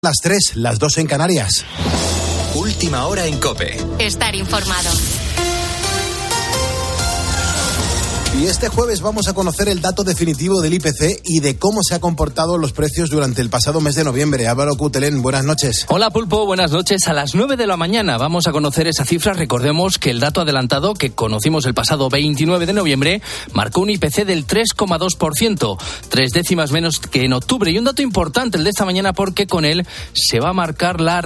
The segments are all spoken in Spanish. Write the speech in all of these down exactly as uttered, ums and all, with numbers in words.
Las tres, las dos en Canarias. Última hora en COPE. Estar informado. Y este jueves vamos a conocer el dato definitivo del I P C y de cómo se han comportado los precios durante el pasado mes de noviembre. Álvaro Cutelén, buenas noches. Hola Pulpo, buenas noches. A las nueve de la mañana vamos a conocer esa cifra. Recordemos que el dato adelantado que conocimos el pasado veintinueve de noviembre marcó un I P C del tres coma dos por ciento, tres décimas menos que en octubre. Y un dato importante el de esta mañana porque con él se va a marcar la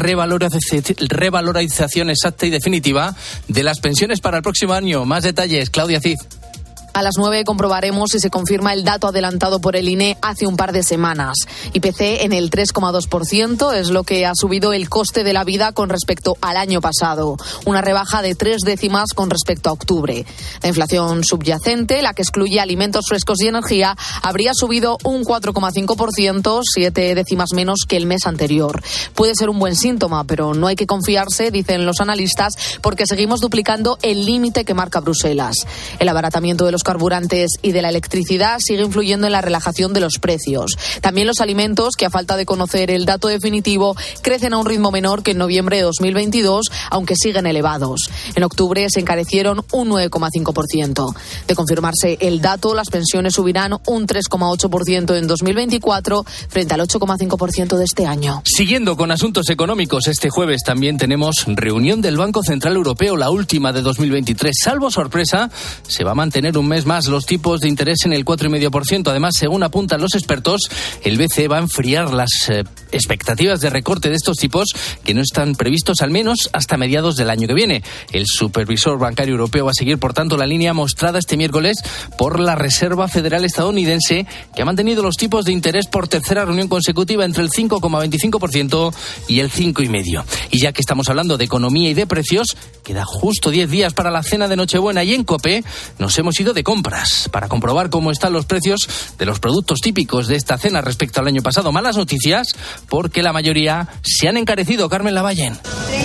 revalorización exacta y definitiva de las pensiones para el próximo año. Más detalles, Claudia Cid. A las nueve comprobaremos si se confirma el dato adelantado por el I N E hace un par de semanas. I P C en el tres coma dos por ciento es lo que ha subido el coste de la vida con respecto al año pasado. Una rebaja de tres décimas con respecto a octubre. La inflación subyacente, la que excluye alimentos frescos y energía, habría subido un cuatro coma cinco por ciento, siete décimas menos que el mes anterior. Puede ser un buen síntoma, pero no hay que confiarse, dicen los analistas, porque seguimos duplicando el límite que marca Bruselas. El abaratamiento de los carburantes y de la electricidad sigue influyendo en la relajación de los precios. También los alimentos, que a falta de conocer el dato definitivo, crecen a un ritmo menor que en noviembre de dos mil veintidós, aunque siguen elevados. En octubre se encarecieron un nueve coma cinco por ciento. De confirmarse el dato, las pensiones subirán un tres coma ocho por ciento en dos mil veinticuatro frente al ocho coma cinco por ciento de este año. Siguiendo con asuntos económicos, este jueves también tenemos reunión del Banco Central Europeo, la última de dos mil veintitrés. Salvo sorpresa, se va a mantener un mes más los tipos de interés en el cuatro coma cinco por ciento. Además, según apuntan los expertos, el B C E va a enfriar las eh, expectativas de recorte de estos tipos que no están previstos al menos hasta mediados del año que viene. El supervisor bancario europeo va a seguir, por tanto, la línea mostrada este miércoles por la Reserva Federal estadounidense, que ha mantenido los tipos de interés por tercera reunión consecutiva entre el cinco coma veinticinco por ciento y el cinco coma cinco por ciento. Y ya que estamos hablando de economía y de precios, queda justo diez días para la cena de Nochebuena y en COPE nos hemos ido de compras para comprobar cómo están los precios de los productos típicos de esta cena respecto al año pasado. Malas noticias porque la mayoría se han encarecido. Carmen Lavallen.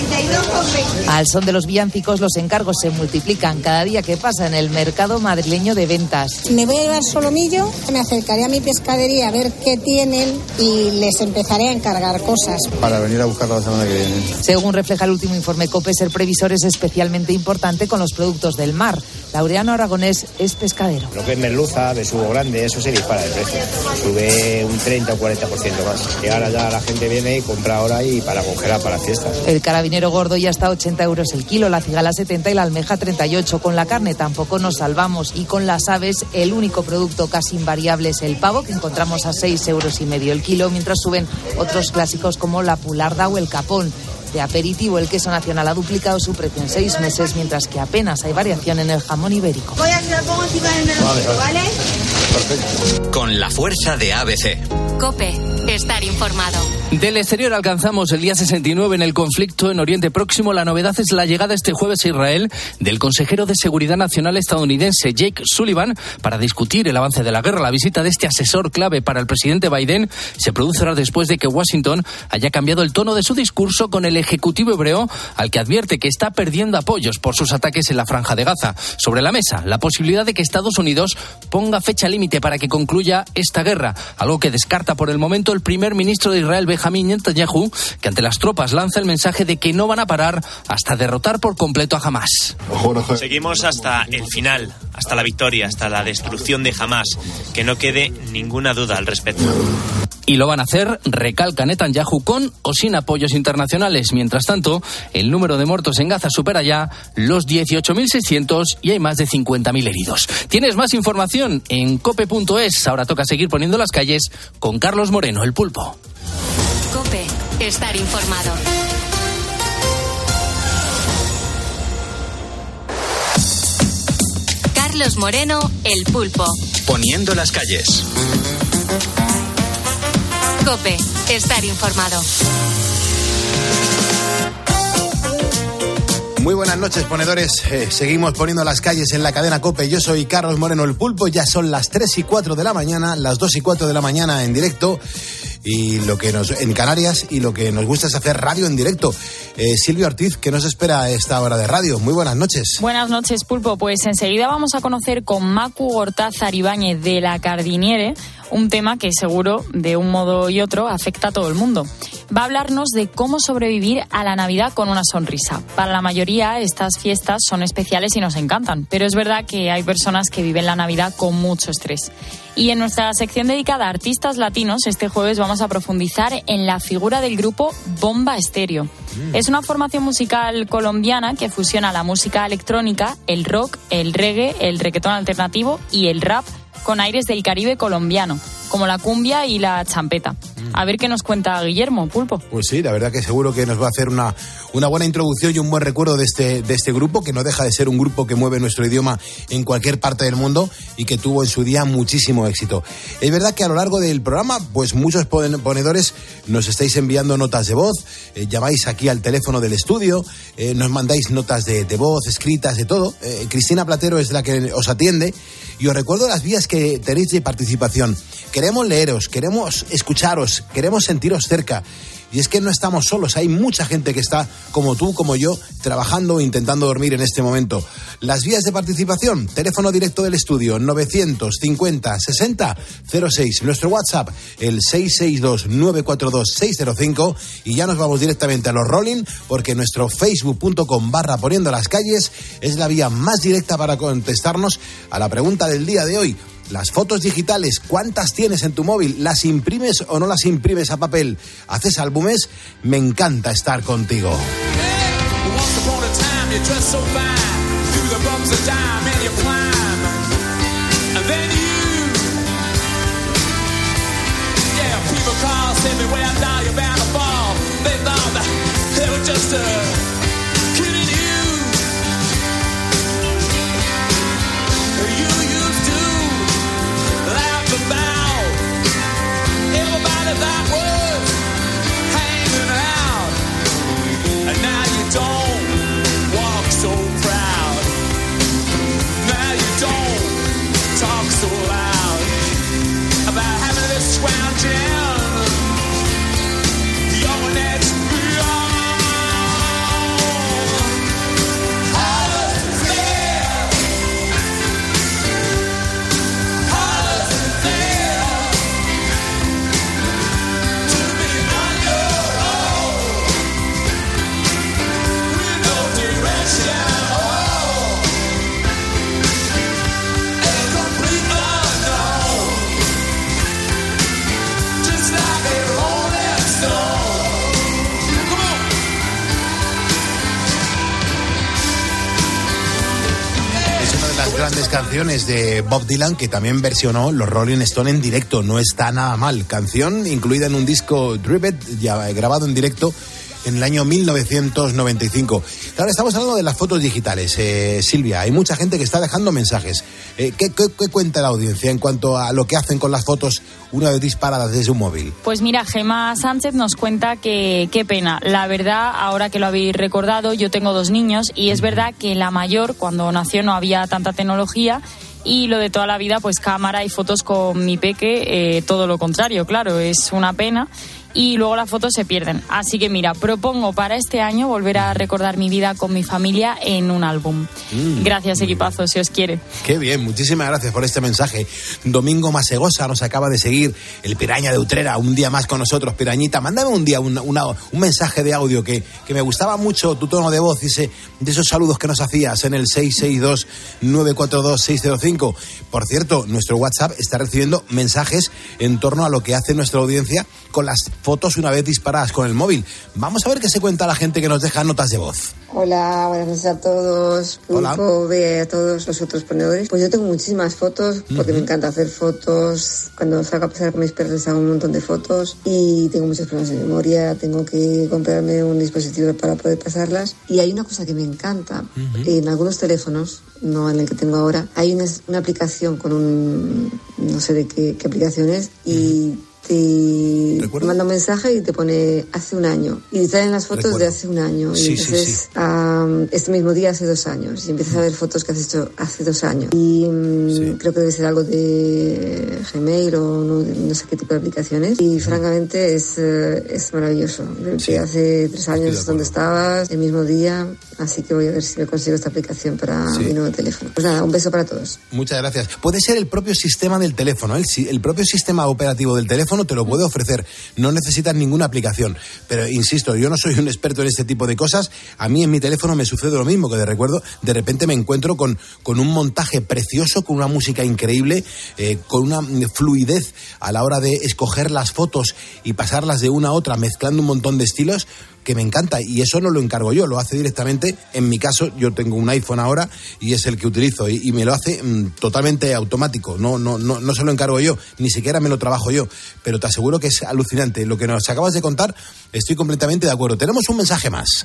Al son de los villancicos, los encargos se multiplican cada día que pasa en el mercado madrileño de ventas. Me voy a llevar solomillo, me acercaré a mi pescadería a ver qué tienen y les empezaré a encargar cosas. Para venir a buscar la semana que viene. Según refleja el último informe COPE, ser previsor es especialmente importante con los productos del mar. Laureano Aragonés es pescadero. Lo que es merluza, besugo grande, eso se dispara de precio. Sube un treinta o cuarenta por ciento más. Y ahora ya la gente viene y compra ahora y para congelar para las fiestas. El carabinero gordo ya está a ochenta euros el kilo, la cigala setenta y la almeja treinta y ocho. Con la carne tampoco nos salvamos y con las aves el único producto casi invariable es el pavo, que encontramos a seis euros y medio el kilo, mientras suben otros clásicos como la pularda o el capón. De aperitivo, el queso nacional ha duplicado su precio en seis meses, mientras que apenas hay variación en el jamón ibérico. Voy a hacer la pongo encima del merluzo, ¿vale? Perfecto. Con la fuerza de A B C. COPE. Estar informado. Del exterior alcanzamos el día sesenta y nueve en el conflicto en Oriente Próximo. La novedad es la llegada este jueves a Israel del consejero de Seguridad Nacional estadounidense Jake Sullivan para discutir el avance de la guerra. La visita de este asesor clave para el presidente Biden se produce después de que Washington haya cambiado el tono de su discurso con el ejecutivo hebreo, al que advierte que está perdiendo apoyos por sus ataques en la Franja de Gaza. Sobre la mesa, la posibilidad de que Estados Unidos ponga fecha límite para que concluya esta guerra, algo que descarta por el momento el primer ministro de Israel, Benjamin Netanyahu, que ante las tropas lanza el mensaje de que no van a parar hasta derrotar por completo a Hamás. Seguimos hasta el final, hasta la victoria, hasta la destrucción de Hamás, que no quede ninguna duda al respecto. Y lo van a hacer, recalca Netanyahu, con o sin apoyos internacionales. Mientras tanto, el número de muertos en Gaza supera ya los dieciocho mil seiscientos y hay más de cincuenta mil heridos. Tienes más información en cope punto es. Ahora toca seguir poniendo las calles con Carlos Moreno, el Pulpo. COPE. Estar informado. Carlos Moreno, el Pulpo. Poniendo las calles. COPE. Estar informado. Muy buenas noches, ponedores. Eh, seguimos poniendo las calles en la cadena COPE. Yo soy Carlos Moreno, el Pulpo. Ya son las tres y cuatro de la mañana, las dos y cuatro de la mañana en directo. Y lo que nos en Canarias y lo que nos gusta es hacer radio en directo. Eh, Silvia Ortiz, ¿qué nos espera a esta hora de radio? Muy buenas noches. Buenas noches, Pulpo. Pues enseguida vamos a conocer con Macu Gortázar Ibáñez de La Cardiniere un tema que seguro, de un modo y otro, afecta a todo el mundo. Va a hablarnos de cómo sobrevivir a la Navidad con una sonrisa. Para la mayoría, estas fiestas son especiales y nos encantan, pero es verdad que hay personas que viven la Navidad con mucho estrés. Y en nuestra sección dedicada a artistas latinos, este jueves vamos a profundizar en la figura del grupo Bomba Estéreo. Mm. Es una formación musical colombiana que fusiona la música electrónica, el rock, el reggae, el reggaetón alternativo y el rap con aires del Caribe colombiano, como la cumbia y la champeta. A ver qué nos cuenta Guillermo, Pulpo. Pues sí, la verdad que seguro que nos va a hacer una, una buena introducción y un buen recuerdo de este, de este grupo, que no deja de ser un grupo que mueve nuestro idioma en cualquier parte del mundo y que tuvo en su día muchísimo éxito. Es verdad que a lo largo del programa, pues muchos ponedores nos estáis enviando notas de voz, eh, llamáis aquí al teléfono del estudio, eh, nos mandáis notas de, de voz, escritas, de todo. Eh, Cristina Platero es la que os atiende y os recuerdo las vías que tenéis de participación. Queremos leeros, queremos escucharos, queremos sentiros cerca. Y es que no estamos solos, hay mucha gente que está, como tú, como yo, trabajando e intentando dormir en este momento. Las vías de participación, teléfono directo del estudio, novecientos cincuenta sesenta cero seis. Nuestro WhatsApp, el seis seis dos nueve cuatro dos seis cero cinco. Y ya nos vamos directamente a los Rolling, porque nuestro facebook punto com barra poniendo las calles es la vía más directa para contestarnos a la pregunta del día de hoy. Las fotos digitales, ¿cuántas tienes en tu móvil? ¿Las imprimes o no las imprimes a papel? ¿Haces álbumes? Me encanta estar contigo. That was hanging out, and now you don't walk so proud. Now you don't talk so loud about having this scrounging. Your next beyond. How does it feel? How does it feel? Las grandes canciones de Bob Dylan, que también versionó los Rolling Stones en directo. No está nada mal. Canción incluida en un disco Driven, ya grabado en directo en el año mil novecientos noventa y cinco. Ahora estamos hablando de las fotos digitales. Eh, Silvia, hay mucha gente que está dejando mensajes. Eh, ¿qué, qué, ¿Qué cuenta la audiencia en cuanto a lo que hacen con las fotos una vez disparadas desde un móvil? Pues mira, Gemma Sánchez nos cuenta que qué pena. La verdad, ahora que lo habéis recordado, yo tengo dos niños y es verdad que la mayor, cuando nació, no había tanta tecnología. Y lo de toda la vida, pues cámara y fotos con mi peque, eh, todo lo contrario, claro, es una pena. Y luego las fotos se pierden. Así que mira, propongo para este año volver a recordar mi vida con mi familia en un álbum. Mm, gracias, equipazo, si os quiere. Qué bien, muchísimas gracias por este mensaje. Domingo Masegosa nos acaba de seguir, el Piraña de Utrera, un día más con nosotros. Pirañita, mándame un día una, una, un mensaje de audio que, que me gustaba mucho tu tono de voz, ese, de esos saludos que nos hacías en el seis seis dos nueve cuatro dos seis cero cinco. Por cierto, nuestro WhatsApp está recibiendo mensajes en torno a lo que hace nuestra audiencia con las fotos una vez disparadas con el móvil. Vamos a ver qué se cuenta la gente que nos deja notas de voz. Hola, buenas noches a todos. Pulpo, ve a todos los otros ponedores. Pues yo tengo muchísimas fotos porque uh-huh. me encanta hacer fotos. Cuando salgo a pasar con mis perros les hago un montón de fotos y tengo muchos problemas de memoria. Tengo que comprarme un dispositivo para poder pasarlas. Y hay una cosa que me encanta. Uh-huh. En algunos teléfonos, no en el que tengo ahora, hay una, una aplicación con un... no sé de qué, qué aplicación es y... Uh-huh. te manda un mensaje y te pone hace un año. Y te traen las fotos Recuerdo. de hace un año. Sí, y entonces, sí, sí. Um, este mismo día hace dos años. Y empiezas a ver fotos que has hecho hace dos años. Y um, sí. creo que debe ser algo de Gmail o no, no sé qué tipo de aplicaciones. Y mm. francamente es, uh, es maravilloso. Sí. Hace tres años donde estabas, el mismo día. Así que voy a ver si me consigo esta aplicación para sí. mi nuevo teléfono. Pues nada, un beso para todos. Muchas gracias. Puede ser el propio sistema del teléfono. El, el propio sistema operativo del teléfono te lo puede ofrecer. No necesitas ninguna aplicación. Pero insisto, yo no soy un experto en este tipo de cosas. A mí en mi teléfono me sucede lo mismo, que de recuerdo, de repente me encuentro con, con un montaje precioso, con una música increíble, eh, con una fluidez a la hora de escoger las fotos y pasarlas de una a otra, mezclando un montón de estilos, que me encanta, y eso no lo encargo yo, lo hace directamente. En mi caso, yo tengo un iPhone ahora y es el que utilizo, y, y me lo hace mmm, totalmente automático. No, no, no, no se lo encargo yo, ni siquiera me lo trabajo yo, pero te aseguro que es alucinante. Lo que nos acabas de contar, estoy completamente de acuerdo. Tenemos un mensaje más.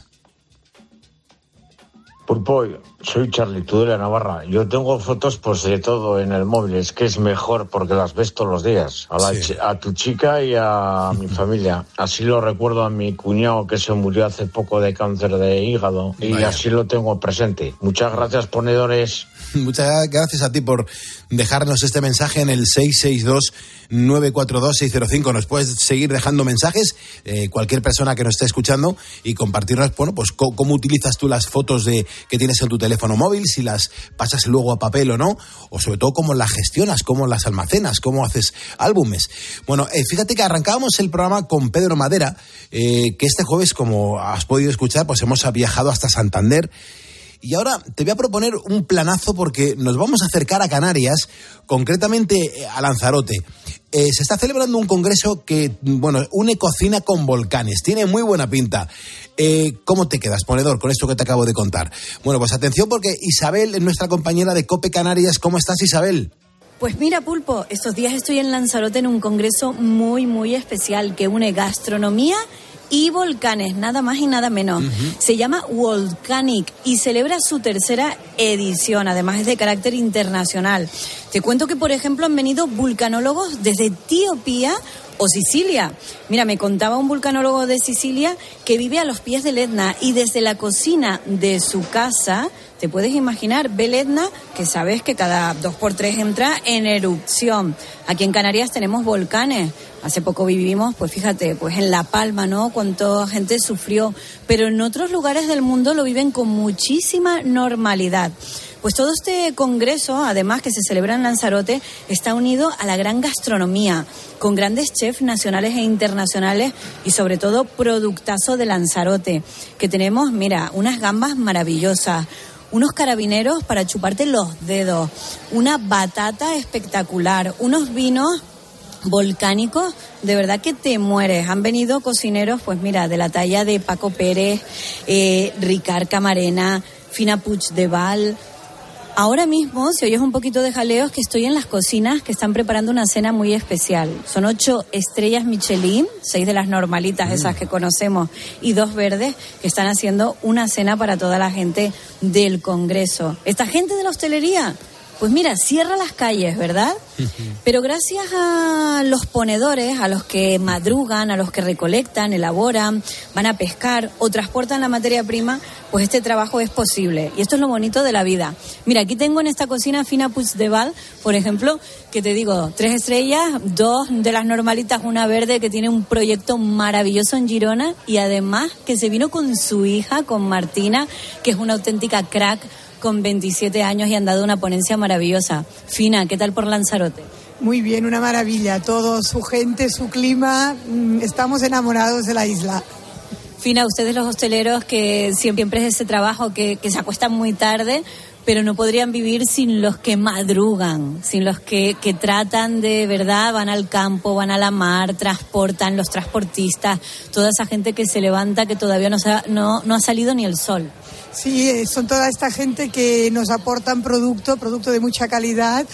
Pulpo, soy Charlie, tú de la Navarra. Yo tengo fotos pues de todo en el móvil, es que es mejor porque las ves todos los días. A, la sí. ch- a tu chica y a mi familia. Así lo recuerdo a mi cuñado que se murió hace poco de cáncer de hígado y Vaya. así lo tengo presente. Muchas gracias, ponedores. Muchas gracias a ti por dejarnos este mensaje en el seis seis dos, nueve cuatro dos, seis cero cinco. Nos puedes seguir dejando mensajes, eh, cualquier persona que nos esté escuchando, y compartirnos, bueno, pues c- cómo utilizas tú las fotos de que tienes en tu teléfono móvil, si las pasas luego a papel o no, o sobre todo cómo las gestionas, cómo las almacenas, cómo haces álbumes. Bueno, eh, fíjate que arrancábamos el programa con Pedro Madera, eh, que este jueves, como has podido escuchar, pues hemos viajado hasta Santander. Y ahora te voy a proponer un planazo porque nos vamos a acercar a Canarias, concretamente a Lanzarote. Eh, se está celebrando un congreso que, bueno, une cocina con volcanes. Tiene muy buena pinta. Eh, ¿Cómo te quedas, ponedor, con esto que te acabo de contar? Bueno, pues atención porque Isabel es nuestra compañera de COPE Canarias. ¿Cómo estás, Isabel? Pues mira, Pulpo, estos días estoy en Lanzarote en un congreso muy, muy especial que une gastronomía y volcanes, nada más y nada menos. Uh-huh. Se llama Volcanic y celebra su tercera edición, además es de carácter internacional. Te cuento que, por ejemplo, han venido vulcanólogos desde Etiopía o Sicilia. Mira, me contaba un vulcanólogo de Sicilia que vive a los pies del Etna y desde la cocina de su casa, te puedes imaginar, ve el Etna, que sabes que cada dos por tres entra en erupción. Aquí en Canarias tenemos volcanes. Hace poco vivimos, pues fíjate, pues en La Palma, ¿no? Cuánta gente sufrió. Pero en otros lugares del mundo lo viven con muchísima normalidad. Pues todo este congreso, además que se celebra en Lanzarote, está unido a la gran gastronomía, con grandes chefs nacionales e internacionales y sobre todo productazo de Lanzarote, que tenemos, mira, unas gambas maravillosas, unos carabineros para chuparte los dedos, una batata espectacular, unos vinos volcánicos, de verdad que te mueres. Han venido cocineros, pues mira, de la talla de Paco Pérez, eh, Ricard Camarena, Fina Puigdevall. Ahora mismo, si oyes un poquito de jaleos, que estoy en las cocinas que están preparando una cena muy especial. Son ocho estrellas Michelin, seis de las normalitas, mm. esas que conocemos, y dos verdes, que están haciendo una cena para toda la gente del Congreso. Esta gente de la hostelería, pues mira, cierra las calles, ¿verdad? Pero gracias a los ponedores, a los que madrugan, a los que recolectan, elaboran, van a pescar o transportan la materia prima, pues este trabajo es posible. Y esto es lo bonito de la vida. Mira, aquí tengo en esta cocina Fina Puigdevall, por ejemplo, que te digo, tres estrellas, dos de las normalitas, una verde, que tiene un proyecto maravilloso en Girona y además que se vino con su hija, con Martina, que es una auténtica crack, con veintisiete años, y han dado una ponencia maravillosa. Fina, ¿qué tal por Lanzarote? Muy bien, una maravilla. Todo, su gente, su clima, estamos enamorados de la isla. Fina, ustedes los hosteleros, que siempre es ese trabajo que, que se acuestan muy tarde, pero no podrían vivir sin los que madrugan, sin los que, que tratan de verdad, van al campo, van a la mar, transportan, los transportistas, toda esa gente que se levanta, que todavía no, no, no ha salido ni el sol. Sí, son toda esta gente que nos aportan producto, producto de mucha calidad,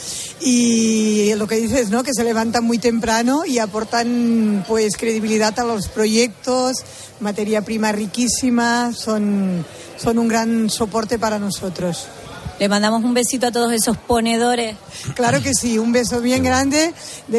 y lo que dices, ¿no? Que se levantan muy temprano y aportan, pues, credibilidad a los proyectos, materia prima riquísima, son, son un gran soporte para nosotros. Le mandamos un besito a todos esos ponedores. Claro que sí, un beso bien grande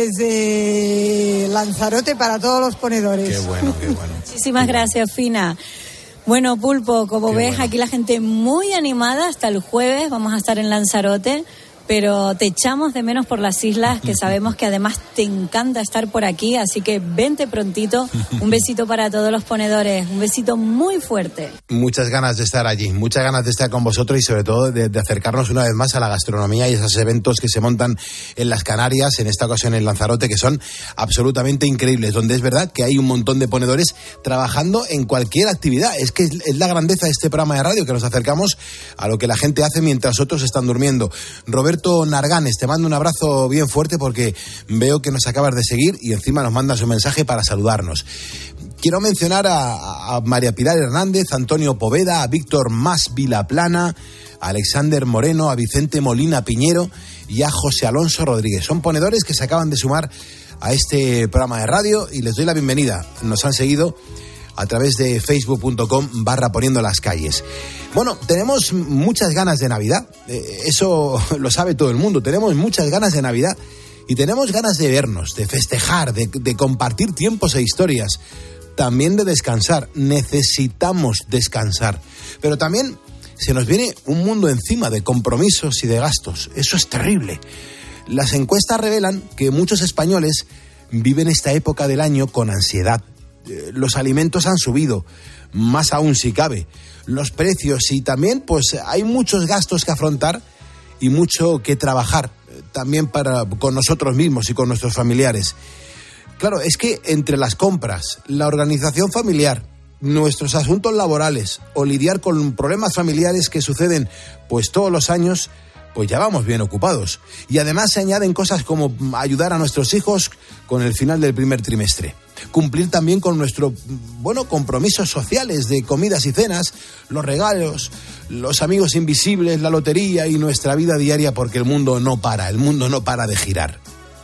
desde Lanzarote para todos los ponedores. Qué bueno, qué bueno. Muchísimas gracias, Fina. Bueno, Pulpo, como Qué ves, bueno. aquí la gente muy animada. Hasta el jueves vamos a estar en Lanzarote, pero te echamos de menos por las islas, que sabemos que además te encanta estar por aquí, así que vente prontito. Un besito para todos los ponedores, un besito muy fuerte. Muchas ganas de estar allí, muchas ganas de estar con vosotros y sobre todo de, de acercarnos una vez más a la gastronomía y esos eventos que se montan en las Canarias, en esta ocasión en Lanzarote, que son absolutamente increíbles, donde es verdad que hay un montón de ponedores trabajando en cualquier actividad. Es que es, es la grandeza de este programa de radio, que nos acercamos a lo que la gente hace mientras otros están durmiendo. Roberto Narganes, te mando un abrazo bien fuerte porque veo que nos acabas de seguir y encima nos mandas un mensaje para saludarnos. Quiero mencionar a, a María Pilar Hernández, a Antonio Poveda, a Víctor Más Vilaplana, a Alexander Moreno, a Vicente Molina Piñero y a José Alonso Rodríguez. Son ponedores que se acaban de sumar a este programa de radio y les doy la bienvenida. Nos han seguido a través de facebook punto com barra poniendo las calles. Bueno, tenemos muchas ganas de Navidad, eh, eso lo sabe todo el mundo, tenemos muchas ganas de Navidad y tenemos ganas de vernos, de festejar, de, de compartir tiempos e historias, también de descansar. Necesitamos descansar, pero también se nos viene un mundo encima de compromisos y de gastos. Eso es terrible. Las encuestas revelan que muchos españoles viven esta época del año con ansiedad. Los alimentos han subido, más aún si cabe, los precios, y también pues hay muchos gastos que afrontar y mucho que trabajar también para con nosotros mismos y con nuestros familiares. Claro, es que entre las compras, la organización familiar, nuestros asuntos laborales o lidiar con problemas familiares que suceden pues todos los años, pues ya vamos bien ocupados. Y además se añaden cosas como ayudar a nuestros hijos con el final del primer trimestre. Cumplir también con nuestros, bueno, compromisos sociales de comidas y cenas, los regalos, los amigos invisibles, la lotería y nuestra vida diaria, porque el mundo no para, el mundo no para de girar.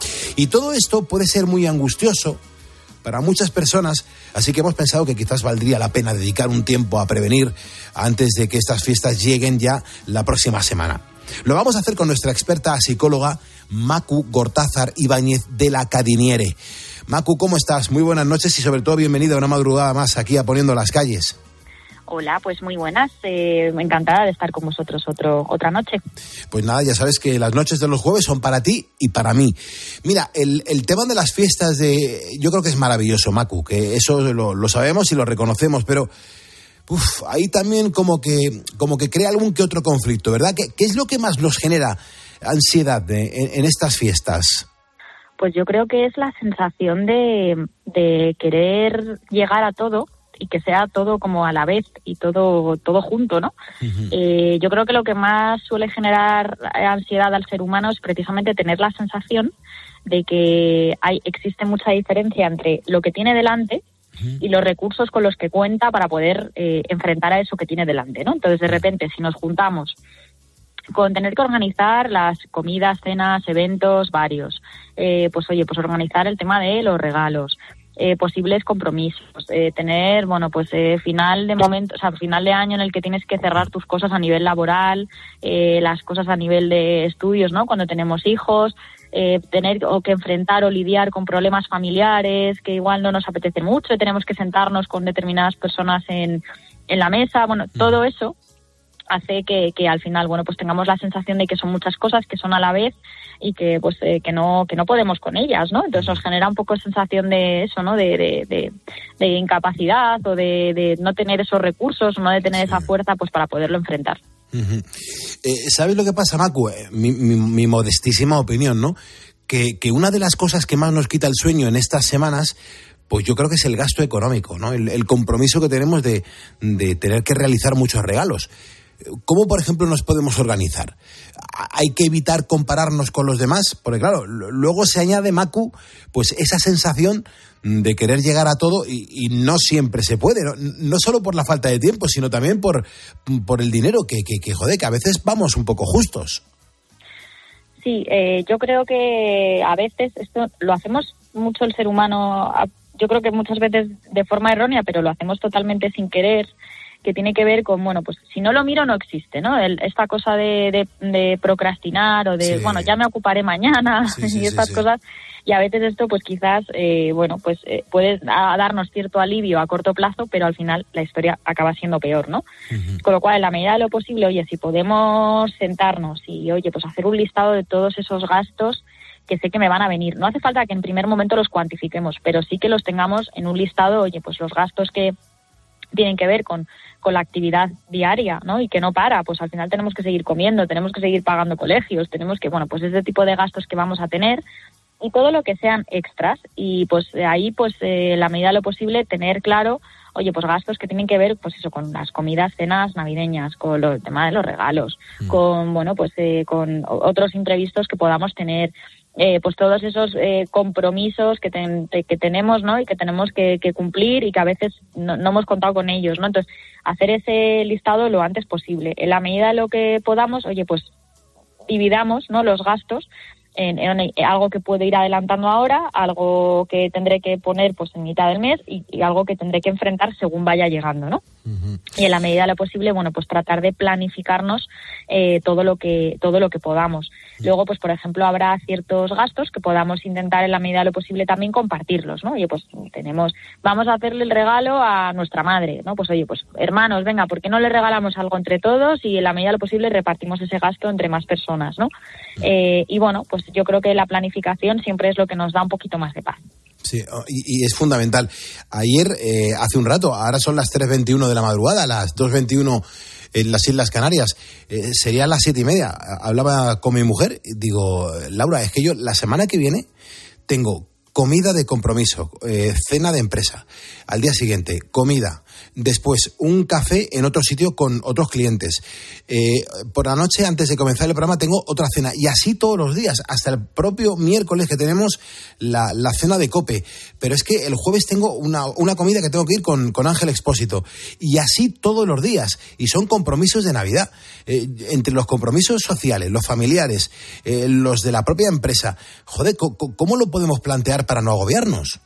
Y todo esto puede ser muy angustioso para muchas personas, así que hemos pensado que quizás valdría la pena dedicar un tiempo a prevenir antes de que estas fiestas lleguen ya la próxima semana. Lo vamos a hacer con nuestra experta psicóloga Macu Gortázar Ibáñez de la Cadiniere. Macu, ¿cómo estás? Muy buenas noches y sobre todo bienvenida una madrugada más aquí a Poniendo las Calles. Hola, pues muy buenas, eh, encantada de estar con vosotros otro, otra noche. Pues nada, ya sabes que las noches de los jueves son para ti y para mí. Mira, el, el tema de las fiestas de, yo creo que es maravilloso, Macu, que eso lo, lo sabemos y lo reconocemos, pero uf, ahí también como que, como que crea algún que otro conflicto, ¿verdad? ¿Qué, qué es lo que más nos genera ansiedad de, en, en estas fiestas? Pues yo creo que es la sensación de, de querer llegar a todo y que sea todo como a la vez y todo todo junto, ¿no? Uh-huh. Eh, yo creo que lo que más suele generar ansiedad al ser humano es precisamente tener la sensación de que hay existe mucha diferencia entre lo que tiene delante uh-huh. y los recursos con los que cuenta para poder eh, enfrentar a eso que tiene delante, ¿no? Entonces, de repente, si nos juntamos con tener que organizar las comidas, cenas, eventos varios, eh, pues oye, pues organizar el tema de los regalos, Eh, posibles compromisos, eh, tener, bueno, pues eh, final de momento, o sea, final de año en el que tienes que cerrar tus cosas a nivel laboral, eh, las cosas a nivel de estudios, ¿no? Cuando tenemos hijos, eh, tener o que enfrentar o lidiar con problemas familiares que igual no nos apetece mucho, tenemos que sentarnos con determinadas personas en, en la mesa, bueno, todo eso hace que, que al final, bueno, pues tengamos la sensación de que son muchas cosas que son a la vez y que pues eh, que no que no podemos con ellas, ¿no? Entonces nos genera un poco sensación de eso, ¿no? De, de, de, de incapacidad o de, de no tener esos recursos, no de tener esa fuerza pues para poderlo enfrentar. Uh-huh. Eh, ¿Sabes lo que pasa, Macu? Eh, mi, mi, mi modestísima opinión, ¿no? Que, que una de las cosas que más nos quita el sueño en estas semanas, pues yo creo que es el gasto económico, ¿no? El, el compromiso que tenemos de, de tener que realizar muchos regalos. ¿Cómo, por ejemplo, nos podemos organizar? ¿Hay que evitar compararnos con los demás? Porque, claro, luego se añade, Macu, pues esa sensación de querer llegar a todo y, y no siempre se puede, ¿no? No solo por la falta de tiempo, sino también por, por el dinero, que, que, que, joder, que a veces vamos un poco justos. Sí, eh, yo creo que a veces esto lo hacemos mucho el ser humano, yo creo que muchas veces de forma errónea, pero lo hacemos totalmente sin querer. que tiene que ver con, bueno, pues si no lo miro no existe, ¿no? El, esta cosa de, de, de procrastinar o de, sí. bueno, ya me ocuparé mañana sí, sí, y estas sí, sí. cosas. Y a veces esto, pues quizás, eh, bueno, pues eh, puede a, darnos cierto alivio a corto plazo, pero al final la historia acaba siendo peor, ¿no? Uh-huh. Con lo cual, en la medida de lo posible, oye, si podemos sentarnos y, oye, pues hacer un listado de todos esos gastos que sé que me van a venir. No hace falta que en primer momento los cuantifiquemos, pero sí que los tengamos en un listado, oye, pues los gastos que tienen que ver con, con la actividad diaria, ¿no? Y que no para, pues al final tenemos que seguir comiendo, tenemos que seguir pagando colegios, tenemos que, bueno, pues ese tipo de gastos que vamos a tener y todo lo que sean extras. Y pues ahí, pues eh, en la medida de lo posible, tener claro, oye, pues gastos que tienen que ver, pues eso, con las comidas, cenas navideñas, con lo, el tema de los regalos, mm. con, bueno, pues eh, con otros imprevistos que podamos tener. Eh, pues todos esos eh, compromisos que, ten, te, que tenemos, ¿no? Y que tenemos que, que cumplir y que a veces no, no hemos contado con ellos, ¿no? Entonces, hacer ese listado lo antes posible. En la medida de lo que podamos, oye, pues dividamos, ¿no? Los gastos en, en algo que puedo ir adelantando ahora, algo que tendré que poner pues en mitad del mes y, y algo que tendré que enfrentar según vaya llegando, ¿no? Uh-huh. Y en la medida de lo posible, bueno, pues tratar de planificarnos eh, todo lo que todo lo que podamos. Luego, pues por ejemplo, habrá ciertos gastos que podamos intentar en la medida de lo posible también compartirlos, ¿no? Oye, pues tenemos, vamos a hacerle el regalo a nuestra madre, ¿no? Pues oye, pues hermanos, venga, ¿por qué no le regalamos algo entre todos y en la medida de lo posible repartimos ese gasto entre más personas, ¿no? Eh, y bueno, pues yo creo que la planificación siempre es lo que nos da un poquito más de paz. Sí, y, y es fundamental. Ayer, eh, hace un rato, ahora son las tres veintiuno de la madrugada, las dos veintiuno en las Islas Canarias, eh, serían las siete y media. Hablaba con mi mujer, digo, Laura, es que yo la semana que viene tengo comida de compromiso, eh, cena de empresa, al día siguiente, comida, después un café en otro sitio con otros clientes, eh, por la noche antes de comenzar el programa tengo otra cena, y así todos los días, hasta el propio miércoles que tenemos la, la cena de COPE, pero es que el jueves tengo una, una comida que tengo que ir con, con Ángel Expósito, y así todos los días, y son compromisos de Navidad, eh, entre los compromisos sociales, los familiares, eh, los de la propia empresa. Joder, ¿cómo, cómo lo podemos plantear para no agobiarnos?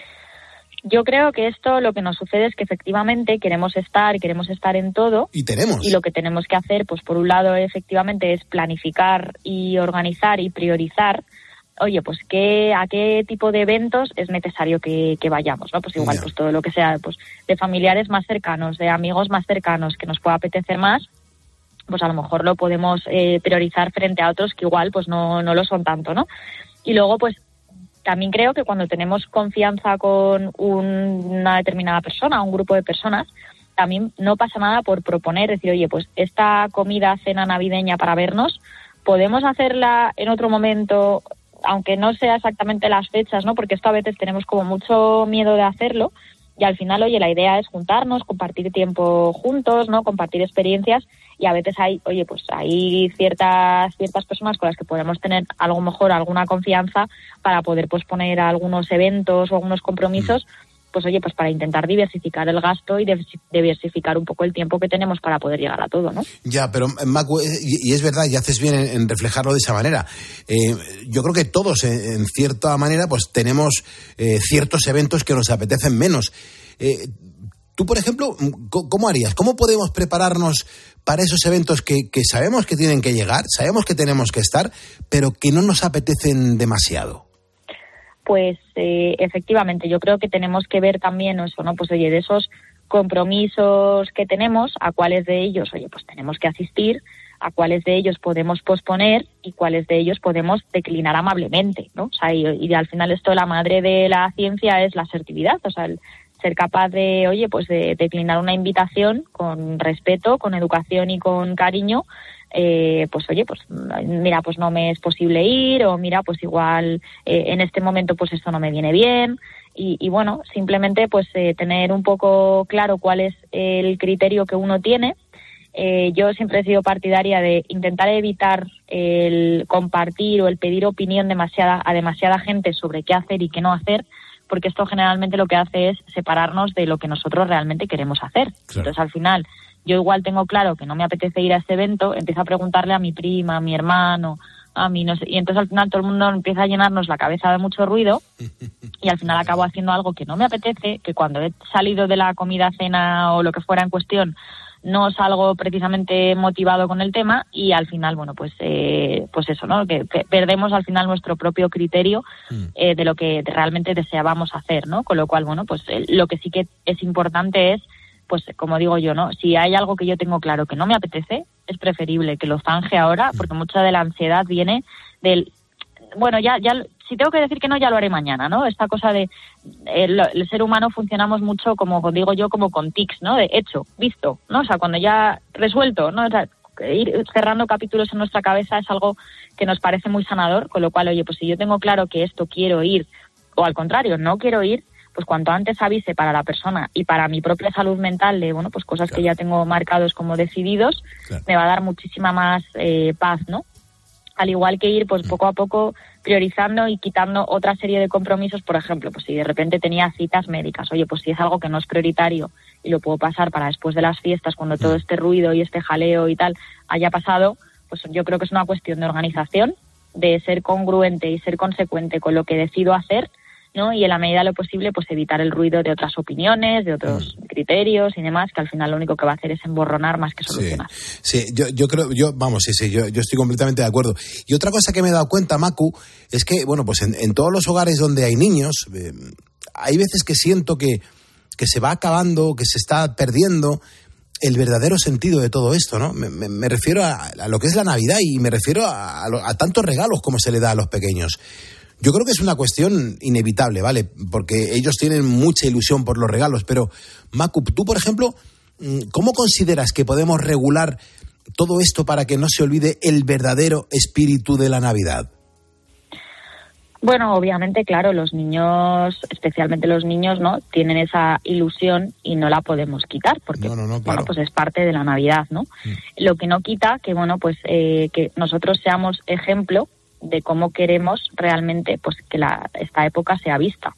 Yo creo que esto lo que nos sucede es que efectivamente queremos estar y queremos estar en todo. Y tenemos. Y lo que tenemos que hacer, pues por un lado, efectivamente, es planificar y organizar y priorizar. Oye, pues qué, a qué tipo de eventos es necesario que, que vayamos, ¿no? Pues igual, yeah. pues todo lo que sea, pues de familiares más cercanos, de amigos más cercanos, que nos pueda apetecer más, pues a lo mejor lo podemos eh, priorizar frente a otros que igual, pues no, no lo son tanto, ¿no? Y luego, pues también creo que cuando tenemos confianza con un, una determinada persona, un grupo de personas, también no pasa nada por proponer, decir, oye, pues esta comida, cena navideña para vernos, podemos hacerla en otro momento, aunque no sea exactamente las fechas, ¿no? Porque esto a veces tenemos como mucho miedo de hacerlo y al final, oye, la idea es juntarnos, compartir tiempo juntos, ¿no? Compartir experiencias. Y a veces hay, oye, pues hay ciertas ciertas personas con las que podemos tener a lo mejor alguna confianza para poder posponer algunos eventos o algunos compromisos, pues oye, pues para intentar diversificar el gasto y diversificar un poco el tiempo que tenemos para poder llegar a todo, ¿no? Ya, pero Macu, y es verdad, y haces bien en, en reflejarlo de esa manera. Eh, yo creo que todos, en, en cierta manera, pues tenemos eh, ciertos eventos que nos apetecen menos. Eh, Tú, por ejemplo, ¿cómo harías? ¿Cómo podemos prepararnos para esos eventos que, que sabemos que tienen que llegar, sabemos que tenemos que estar, pero que no nos apetecen demasiado? Pues eh, efectivamente, yo creo que tenemos que ver también eso, ¿no? Pues oye, de esos compromisos que tenemos, a cuáles de ellos, oye, pues tenemos que asistir, a cuáles de ellos podemos posponer y cuáles de ellos podemos declinar amablemente, ¿no? O sea, y, y al final esto, la madre de la ciencia es la asertividad, o sea, el ser capaz de, oye, pues de declinar una invitación con respeto, con educación y con cariño, eh, pues oye, pues mira, pues no me es posible ir, o mira, pues igual eh, en este momento pues esto no me viene bien, y, y bueno, simplemente pues eh, tener un poco claro cuál es el criterio que uno tiene. Eh, yo siempre he sido partidaria de intentar evitar el compartir o el pedir opinión demasiada a demasiada gente sobre qué hacer y qué no hacer, porque esto generalmente lo que hace es separarnos de lo que nosotros realmente queremos hacer. Claro. Entonces, al final, yo igual tengo claro que no me apetece ir a este evento, empiezo a preguntarle a mi prima, a mi hermano, a mí no sé. Y entonces al final todo el mundo empieza a llenarnos la cabeza de mucho ruido y al final acabo haciendo algo que no me apetece, que cuando he salido de la comida, cena o lo que fuera en cuestión, no salgo precisamente motivado con el tema y al final, bueno, pues eh, pues eso, ¿no? Que, que perdemos al final nuestro propio criterio eh, de lo que realmente deseábamos hacer, ¿no? Con lo cual, bueno, pues eh, lo que sí que es importante es, pues como digo yo, ¿no? Si hay algo que yo tengo claro que no me apetece, es preferible que lo zanje ahora, porque mucha de la ansiedad viene del, bueno, ya, ya, si tengo que decir que no, ya lo haré mañana, ¿no? Esta cosa de, el, el ser humano funcionamos mucho, como digo yo, como con tics, ¿no? De hecho, visto, ¿no? O sea, cuando ya resuelto, ¿no? O sea, ir cerrando capítulos en nuestra cabeza es algo que nos parece muy sanador, con lo cual, oye, pues si yo tengo claro que esto quiero ir, o al contrario, no quiero ir, pues cuanto antes avise para la persona y para mi propia salud mental de, bueno, pues cosas claro. que ya tengo marcados como decididos, claro. me va a dar muchísima más eh, paz, ¿no? Al igual que ir, pues poco a poco priorizando y quitando otra serie de compromisos, por ejemplo, pues si de repente tenía citas médicas, oye, pues si es algo que no es prioritario y lo puedo pasar para después de las fiestas, cuando todo este ruido y este jaleo y tal haya pasado, pues yo creo que es una cuestión de organización, de ser congruente y ser consecuente con lo que decido hacer, ¿no? Y en la medida de lo posible, pues evitar el ruido de otras opiniones, de otros mm. criterios y demás, que al final lo único que va a hacer es emborronar más que solucionar. Sí, sí yo, yo creo, yo, vamos, sí, sí, yo, yo estoy completamente de acuerdo. Y otra cosa que me he dado cuenta, Macu, es que, bueno, pues en, en todos los hogares donde hay niños, eh, hay veces que siento que, que se va acabando, que se está perdiendo el verdadero sentido de todo esto, ¿no? Me, me, me refiero a, a lo que es la Navidad y me refiero a, a, lo, a tantos regalos como se le da a los pequeños. Yo creo que es una cuestión inevitable, ¿vale? Porque ellos tienen mucha ilusión por los regalos, pero, Macu, tú, por ejemplo, ¿cómo consideras que podemos regular todo esto para que no se olvide el verdadero espíritu de la Navidad? Bueno, obviamente, claro, los niños, especialmente los niños, ¿no? Tienen esa ilusión y no la podemos quitar, porque, no, no, no, claro. bueno, pues es parte de la Navidad, ¿no? Mm. Lo que no quita que, bueno, pues eh, que nosotros seamos ejemplo de cómo queremos realmente pues que la, esta época sea vista,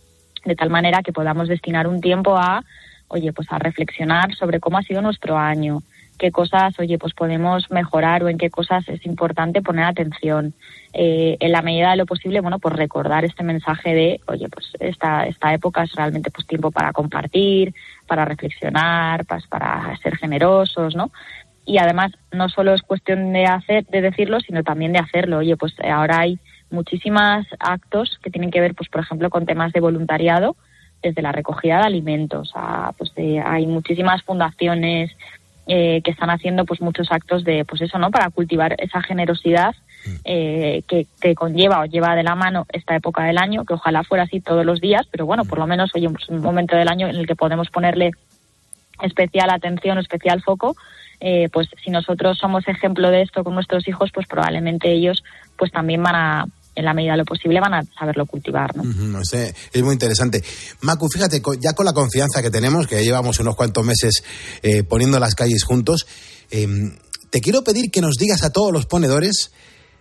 de tal manera que podamos destinar un tiempo a, oye, pues a reflexionar sobre cómo ha sido nuestro año, qué cosas, oye, pues podemos mejorar o en qué cosas es importante poner atención, eh, en la medida de lo posible, bueno, pues recordar este mensaje de, oye, pues esta esta época es realmente pues tiempo para compartir, para reflexionar, pues para ser generosos, ¿no? Y además no solo es cuestión de hacer, de decirlo, sino también de hacerlo. Oye, pues ahora hay muchísimos actos que tienen que ver, pues por ejemplo, con temas de voluntariado, desde la recogida de alimentos, a, pues de, hay muchísimas fundaciones eh, que están haciendo pues muchos actos de, pues eso, ¿no? Para cultivar esa generosidad eh, que, que conlleva o lleva de la mano esta época del año, que ojalá fuera así todos los días, pero bueno, por lo menos, oye, pues un momento del año en el que podemos ponerle especial atención, especial foco. Eh, pues si nosotros somos ejemplo de esto con nuestros hijos, pues probablemente ellos pues también van a, en la medida de lo posible, van a saberlo cultivar, ¿no? Uh-huh, no sé, es muy interesante. Macu, fíjate, ya con la confianza que tenemos, que ya llevamos unos cuantos meses eh, poniendo las calles juntos, eh, te quiero pedir que nos digas a todos los ponedores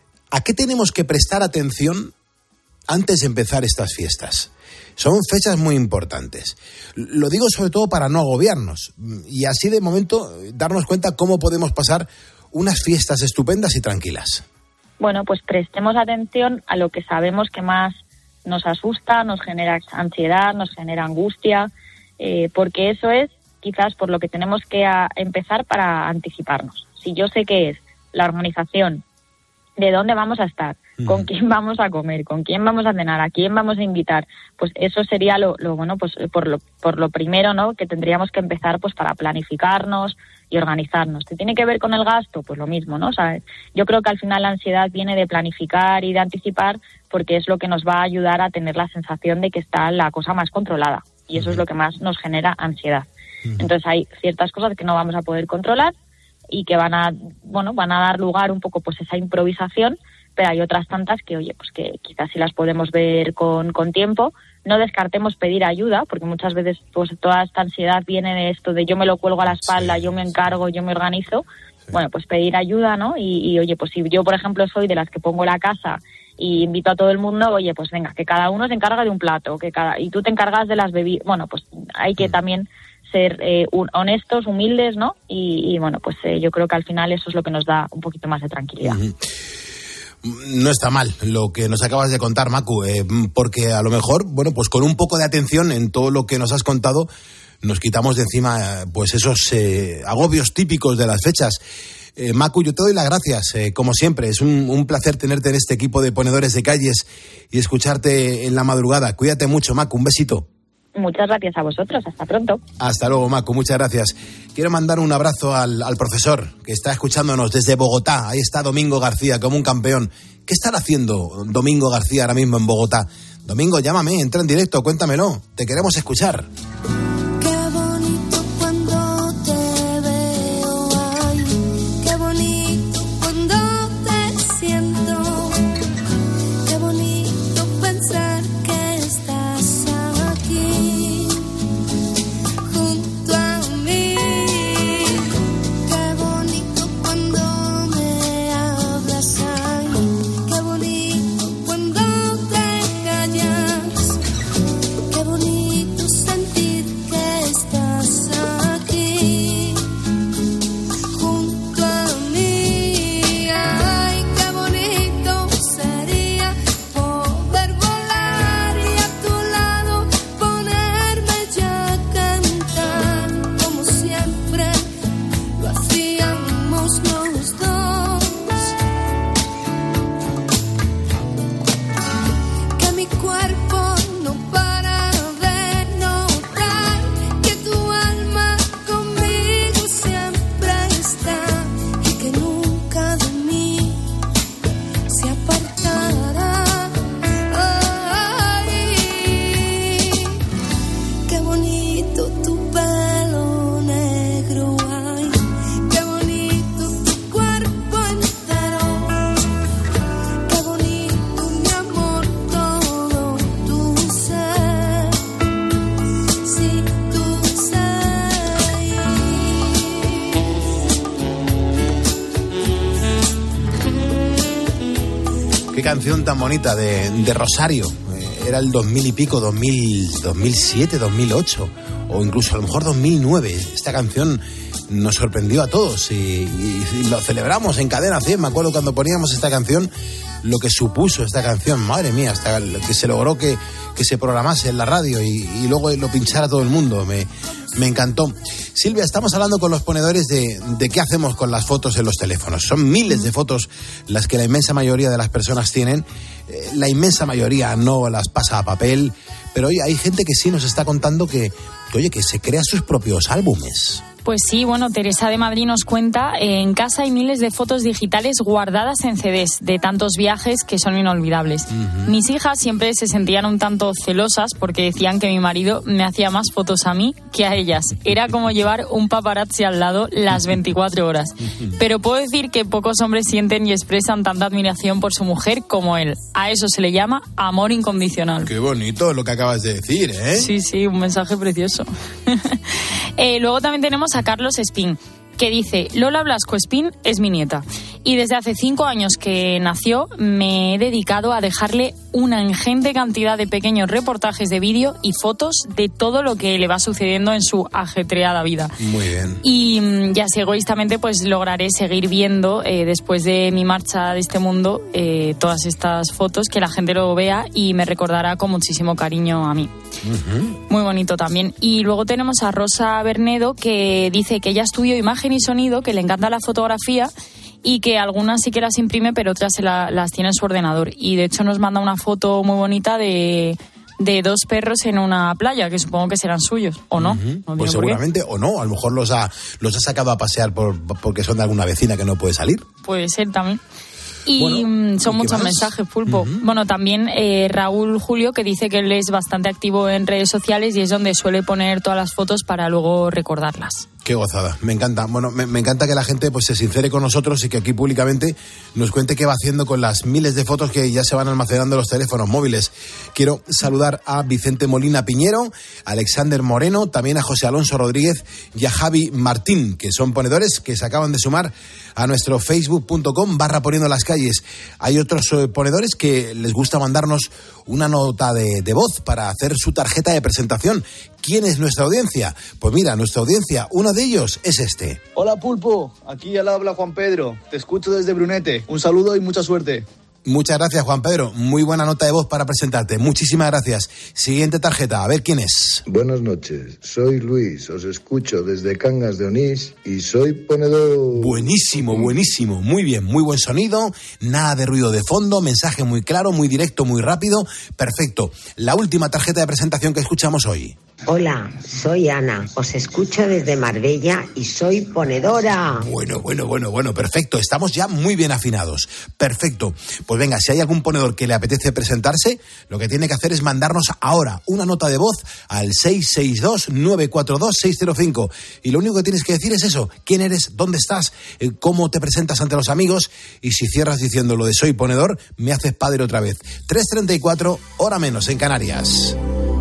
a qué tenemos que prestar atención antes de empezar estas fiestas. Son fechas muy importantes. Lo digo sobre todo para no agobiarnos y así de momento darnos cuenta cómo podemos pasar unas fiestas estupendas y tranquilas. Bueno, pues prestemos atención a lo que sabemos que más nos asusta, nos genera ansiedad, nos genera angustia, eh, porque eso es quizás por lo que tenemos que a, empezar para anticiparnos. Si yo sé que es la organización, de dónde vamos a estar, con quién vamos a comer, con quién vamos a cenar, a quién vamos a invitar, pues eso sería lo, lo bueno, pues por lo, por lo primero, ¿no? Que tendríamos que empezar pues para planificarnos y organizarnos. ¿Qué tiene que ver con el gasto? Pues lo mismo, ¿no? O sea, yo creo que al final la ansiedad viene de planificar y de anticipar, porque es lo que nos va a ayudar a tener la sensación de que está la cosa más controlada, y eso es lo que más nos genera ansiedad. Entonces hay ciertas cosas que no vamos a poder controlar y que van a, bueno, van a dar lugar un poco pues esa improvisación, pero hay otras tantas que, oye, pues que quizás sí las podemos ver con, con tiempo. No descartemos pedir ayuda, porque muchas veces pues toda esta ansiedad viene de esto de yo me lo cuelgo a la espalda, sí. yo me encargo, yo me organizo. Sí. Bueno, pues pedir ayuda, ¿no? Y, y, oye, pues si yo, por ejemplo, soy de las que pongo la casa y invito a todo el mundo, oye, pues venga, que cada uno se encarga de un plato, que cada y tú te encargas de las bebidas. Bueno, pues hay que mm. también ser eh, un, honestos, humildes, ¿no? Y, y bueno, pues eh, yo creo que al final eso es lo que nos da un poquito más de tranquilidad. Uh-huh. no está mal lo que nos acabas de contar, Macu, eh, porque a lo mejor, bueno, pues con un poco de atención en todo lo que nos has contado, nos quitamos de encima pues esos eh, agobios típicos de las fechas. Eh, Macu, yo te doy las gracias, eh, como siempre. Es un, un placer tenerte en este equipo de ponedores de calles y escucharte en la madrugada. Cuídate mucho, Macu, un besito. Muchas gracias a vosotros, hasta pronto. Hasta luego, Macu, muchas gracias. Quiero mandar un abrazo al, al profesor que está escuchándonos desde Bogotá. Ahí está Domingo García, como un campeón. ¿Qué estará haciendo Domingo García ahora mismo en Bogotá? Domingo, llámame, entra en directo, cuéntamelo. Te queremos escuchar. Canción tan bonita de, de Rosario. Eh, era el dos mil y pico, dos mil, dos mil siete, dos mil ocho o incluso a lo mejor dos mil nueve. Esta canción nos sorprendió a todos y, y, y lo celebramos en Cadena cien. Me acuerdo cuando poníamos esta canción, lo que supuso esta canción, madre mía, hasta que se logró que, que se programase en la radio y, y luego lo pinchara todo el mundo. Me, me encantó. Silvia, estamos hablando con los ponedores de, de qué hacemos con las fotos en los teléfonos. Son miles de fotos las que la inmensa mayoría de las personas tienen. Eh, la inmensa mayoría no las pasa a papel, pero oye, hay gente que sí nos está contando que, que oye, que se crea sus propios álbumes. Pues sí, bueno, Teresa de Madrid nos cuenta, eh, en casa hay miles de fotos digitales guardadas en C Ds de tantos viajes que son inolvidables. Uh-huh. Mis hijas siempre se sentían un tanto celosas porque decían que mi marido me hacía más fotos a mí que a ellas. Era como llevar un paparazzi al lado las veinticuatro horas. Pero puedo decir que pocos hombres sienten y expresan tanta admiración por su mujer como él. A eso se le llama amor incondicional. Qué bonito lo que acabas de decir, ¿eh? Sí, sí, un mensaje precioso. eh, luego también tenemos a Carlos Espín, que dice: Lola Blasco Espín es mi nieta y desde hace cinco años que nació me he dedicado a dejarle una ingente cantidad de pequeños reportajes de vídeo y fotos de todo lo que le va sucediendo en su ajetreada vida. Muy bien. Y ya así egoístamente pues lograré seguir viendo eh, después de mi marcha de este mundo eh, todas estas fotos, que la gente lo vea y me recordará con muchísimo cariño a mí. Uh-huh. Muy bonito también. Y luego tenemos a Rosa Bernedo, que dice que ella estudió imagen y sonido, que le encanta la fotografía y que algunas sí que las imprime, pero otras se la, las tiene en su ordenador. Y de hecho nos manda una foto muy bonita de, de dos perros en una playa, que supongo que serán suyos, ¿o no? Uh-huh. No pues seguramente, o no, a lo mejor los ha, los ha sacado a pasear por, porque son de alguna vecina que no puede salir. Puede ser también. Y bueno, son ¿y muchos más? mensajes, Pulpo. Uh-huh. Bueno, también eh, Raúl Julio, que dice que él es bastante activo en redes sociales y es donde suele poner todas las fotos para luego recordarlas. Qué gozada, me encanta. Bueno, me, me encanta que la gente pues se sincere con nosotros y que aquí públicamente nos cuente qué va haciendo con las miles de fotos que ya se van almacenando en los teléfonos móviles. Quiero saludar a Vicente Molina Piñero, a Alexander Moreno, también a José Alonso Rodríguez y a Javi Martín, que son ponedores que se acaban de sumar a nuestro facebook punto com barra poniendo las calles. Hay otros eh, ponedores que les gusta mandarnos una nota de, de voz para hacer su tarjeta de presentación. ¿Quién es nuestra audiencia? Pues mira, nuestra audiencia, uno de ellos es este. Hola Pulpo, aquí al habla Juan Pedro, te escucho desde Brunete, un saludo y mucha suerte. Muchas gracias, Juan Pedro. Muy buena nota de voz para presentarte. Muchísimas gracias. Siguiente tarjeta, a ver quién es. Buenas noches, soy Luis, os escucho desde Cangas de Onís y soy ponedor. Buenísimo, buenísimo. Muy bien, muy buen sonido, nada de ruido de fondo, mensaje muy claro, muy directo, muy rápido. Perfecto. La última tarjeta de presentación que escuchamos hoy. Hola, soy Ana, os escucho desde Marbella y soy ponedora. Bueno, bueno, bueno, bueno, perfecto, estamos ya muy bien afinados. Perfecto, pues venga, si hay algún ponedor que le apetece presentarse, lo que tiene que hacer es mandarnos ahora una nota de voz al seis seis dos, nueve cuatro dos, seis cero cinco. Y lo único que tienes que decir es eso, quién eres, dónde estás, cómo te presentas ante los amigos, y si cierras diciendo lo de soy ponedor, me haces padre otra vez. tres treinta y cuatro, hora menos en Canarias.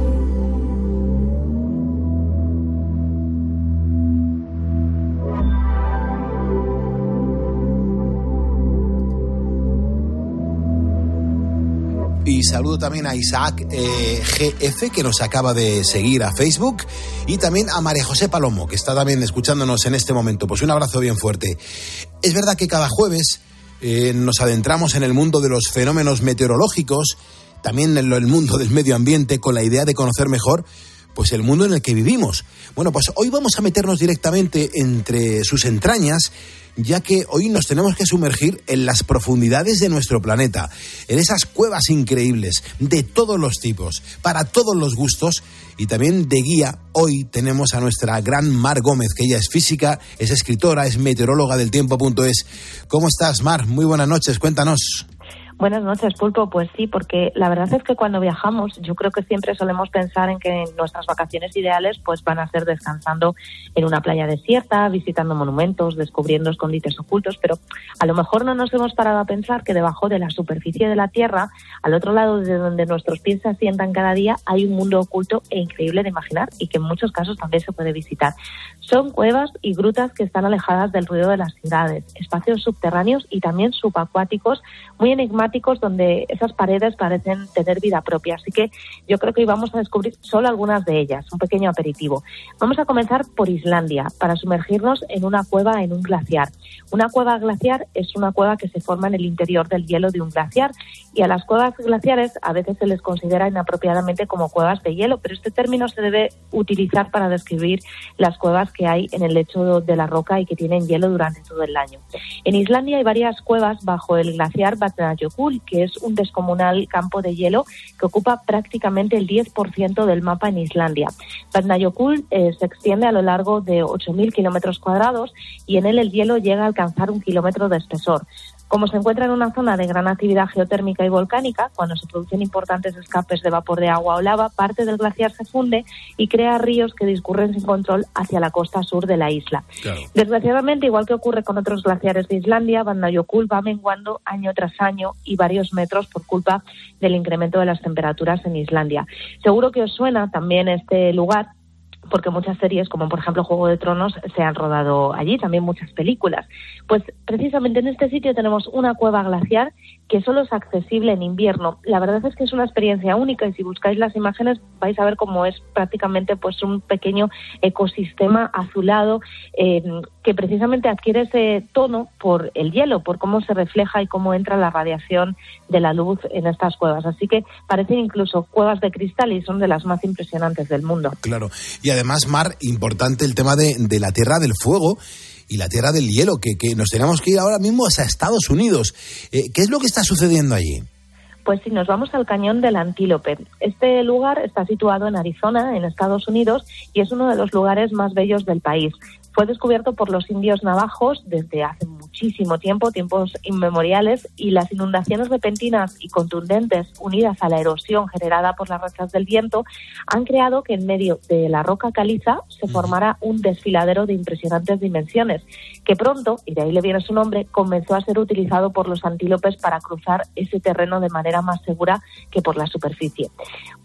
Y saludo también a Isaac eh, G F, que nos acaba de seguir a Facebook, y también a María José Palomo, que está también escuchándonos en este momento. Pues un abrazo bien fuerte. Es verdad que cada jueves eh, nos adentramos en el mundo de los fenómenos meteorológicos, también en el mundo del medio ambiente, con la idea de conocer mejor pues el mundo en el que vivimos. Bueno, pues hoy vamos a meternos directamente entre sus entrañas, ya que hoy nos tenemos que sumergir en las profundidades de nuestro planeta, en esas cuevas increíbles, de todos los tipos, para todos los gustos, y también de guía. Hoy tenemos a nuestra gran Mar Gómez, que ella es física, es escritora, es meteoróloga del tiempo punto es. ¿Cómo estás, Mar? Muy buenas noches, cuéntanos. Buenas noches, Pulpo. Pues sí, porque la verdad es que cuando viajamos yo creo que siempre solemos pensar en que nuestras vacaciones ideales pues van a ser descansando en una playa desierta, visitando monumentos, descubriendo escondites ocultos, pero a lo mejor no nos hemos parado a pensar que debajo de la superficie de la Tierra, al otro lado de donde nuestros pies se asientan cada día, hay un mundo oculto e increíble de imaginar y que en muchos casos también se puede visitar. Son cuevas y grutas que están alejadas del ruido de las ciudades, espacios subterráneos y también subacuáticos muy enigmáticos, donde esas paredes parecen tener vida propia. Así que yo creo que hoy vamos a descubrir solo algunas de ellas, un pequeño aperitivo. Vamos a comenzar por Islandia, para sumergirnos en una cueva en un glaciar. Una cueva glaciar es una cueva que se forma en el interior del hielo de un glaciar, y a las cuevas glaciares a veces se les considera inapropiadamente como cuevas de hielo, pero este término se debe utilizar para describir las cuevas que hay en el lecho de la roca y que tienen hielo durante todo el año. En Islandia hay varias cuevas bajo el glaciar Vatnajökull, que es un descomunal campo de hielo que ocupa prácticamente el diez por ciento del mapa en Islandia. Vatnajökull eh, se extiende a lo largo de ocho mil kilómetros cuadrados y en él el hielo llega a alcanzar un kilómetro de espesor. Como se encuentra en una zona de gran actividad geotérmica y volcánica, cuando se producen importantes escapes de vapor de agua o lava, parte del glaciar se funde y crea ríos que discurren sin control hacia la costa sur de la isla. Claro. Desgraciadamente, igual que ocurre con otros glaciares de Islandia, Vatnajökull va menguando año tras año y varios metros por culpa del incremento de las temperaturas en Islandia. Seguro que os suena también este lugar, porque muchas series, como por ejemplo Juego de Tronos, se han rodado allí, también muchas películas. Pues precisamente en este sitio tenemos una cueva glaciar que solo es accesible en invierno. La verdad es que es una experiencia única y si buscáis las imágenes vais a ver cómo es prácticamente pues un pequeño ecosistema azulado eh, que precisamente adquiere ese tono por el hielo, por cómo se refleja y cómo entra la radiación de la luz en estas cuevas. Así que parecen incluso cuevas de cristal y son de las más impresionantes del mundo. Claro, y además, Mar, importante el tema de, de la Tierra del Fuego y la Tierra del Hielo, que, que nos tenemos que ir ahora mismo hasta Estados Unidos. Eh, ¿Qué es lo que está sucediendo allí? Pues sí, nos vamos al Cañón del Antílope. Este lugar está situado en Arizona, en Estados Unidos, y es uno de los lugares más bellos del país. Fue descubierto por los indios navajos desde hace muchísimo tiempo, tiempos inmemoriales, y las inundaciones repentinas y contundentes unidas a la erosión generada por las rachas del viento han creado que en medio de la roca caliza se formara un desfiladero de impresionantes dimensiones, que pronto, y de ahí le viene su nombre, comenzó a ser utilizado por los antílopes para cruzar ese terreno de manera más segura que por la superficie.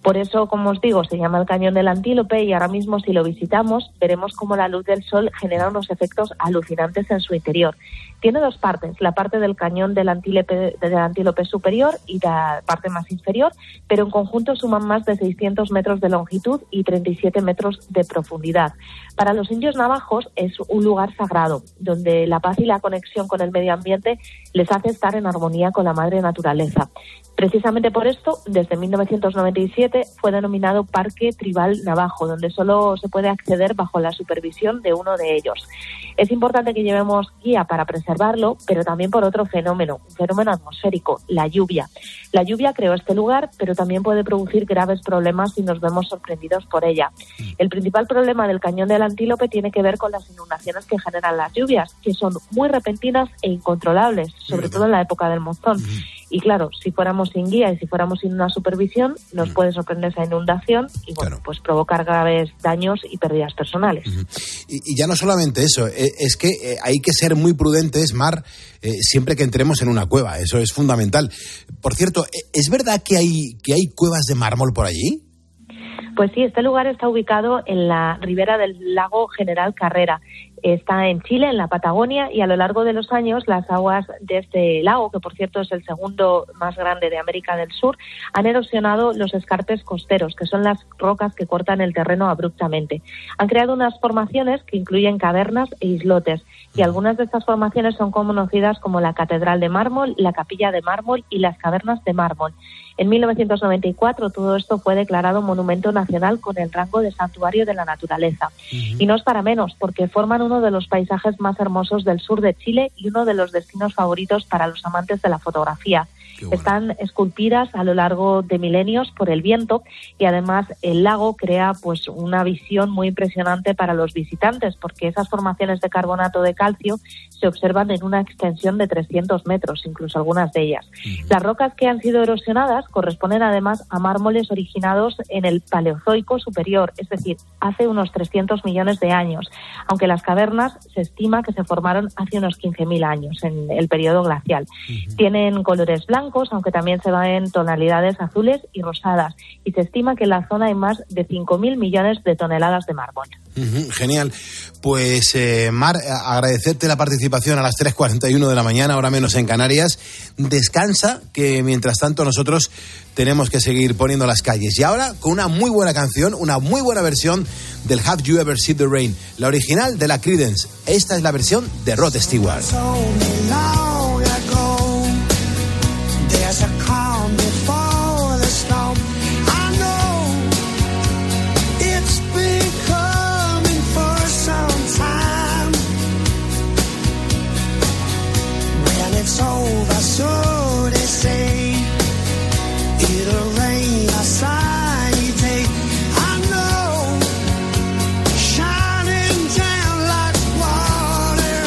Por eso, como os digo, se llama el Cañón del Antílope, y ahora mismo, si lo visitamos, veremos cómo la luz del sol genera unos efectos alucinantes en su interior. Tiene dos partes, la parte del Cañón del Antílope, del Antílope superior y la parte más inferior, pero en conjunto suman más de seiscientos metros de longitud y treinta y siete metros de profundidad. Para los indios navajos es un lugar sagrado, donde la paz y la conexión con el medio ambiente les hace estar en armonía con la madre naturaleza. Precisamente por esto, desde mil novecientos noventa y siete fue denominado Parque Tribal Navajo, donde solo se puede acceder bajo la supervisión de uno de ellos. Es importante que llevemos guía para preservarlo, pero también por otro fenómeno, un fenómeno atmosférico, la lluvia. La lluvia creó este lugar, pero también puede producir graves problemas si nos vemos sorprendidos por ella. El principal problema del Cañón del Antílope tiene que ver con las inundaciones que generan las lluvias, que son muy repentinas e incontrolables, sobre todo en la época del monzón. Y claro, si fuéramos sin guía y si fuéramos sin una supervisión, nos puede sorprender esa inundación y bueno, pues provocar graves daños y pérdidas personales. Uh-huh. y, y ya no solamente eso, eh, es que eh, hay que ser muy prudentes, Mar, eh, siempre que entremos en una cueva, eso es fundamental. Por cierto, ¿es verdad que hay, que hay cuevas de mármol por allí? Pues sí, este lugar está ubicado en la ribera del lago General Carrera. Está en Chile, en la Patagonia, y a lo largo de los años las aguas de este lago, que por cierto es el segundo más grande de América del Sur, han erosionado los escarpes costeros, que son las rocas que cortan el terreno abruptamente. Han creado unas formaciones que incluyen cavernas e islotes, y algunas de estas formaciones son conocidas como la Catedral de Mármol, la Capilla de Mármol y las Cavernas de Mármol. En mil novecientos noventa y cuatro todo esto fue declarado Monumento Nacional con el rango de Santuario de la Naturaleza. Uh-huh. Y no es para menos, porque forman uno de los paisajes más hermosos del sur de Chile y uno de los destinos favoritos para los amantes de la fotografía. Bueno. Están esculpidas a lo largo de milenios por el viento, y además el lago crea pues una visión muy impresionante para los visitantes, porque esas formaciones de carbonato de calcio se observan en una extensión de trescientos metros, incluso algunas de ellas. Uh-huh. Las rocas que han sido erosionadas corresponden además a mármoles originados en el Paleozoico superior, es decir, hace unos trescientos millones de años, aunque las cavernas se estima que se formaron hace unos quince mil años, en el periodo glacial. Uh-huh. Tienen colores blancos, aunque también se ven tonalidades azules y rosadas, y se estima que en la zona hay más de cinco mil millones de toneladas de mármol. Uh-huh, genial. Pues, eh, Mar, agradecerte la participación a las tres cuarenta y uno de la mañana, ahora menos en Canarias. Descansa, que mientras tanto nosotros tenemos que seguir poniendo las calles. Y ahora con una muy buena canción, una muy buena versión del Have You Ever Seen the Rain, la original de la Creedence. Esta es la versión de Rod Stewart. There's a calm before the storm. I know it's been coming for some time. When it's over, so they say, it'll rain a sunny day. I know, shining down like water.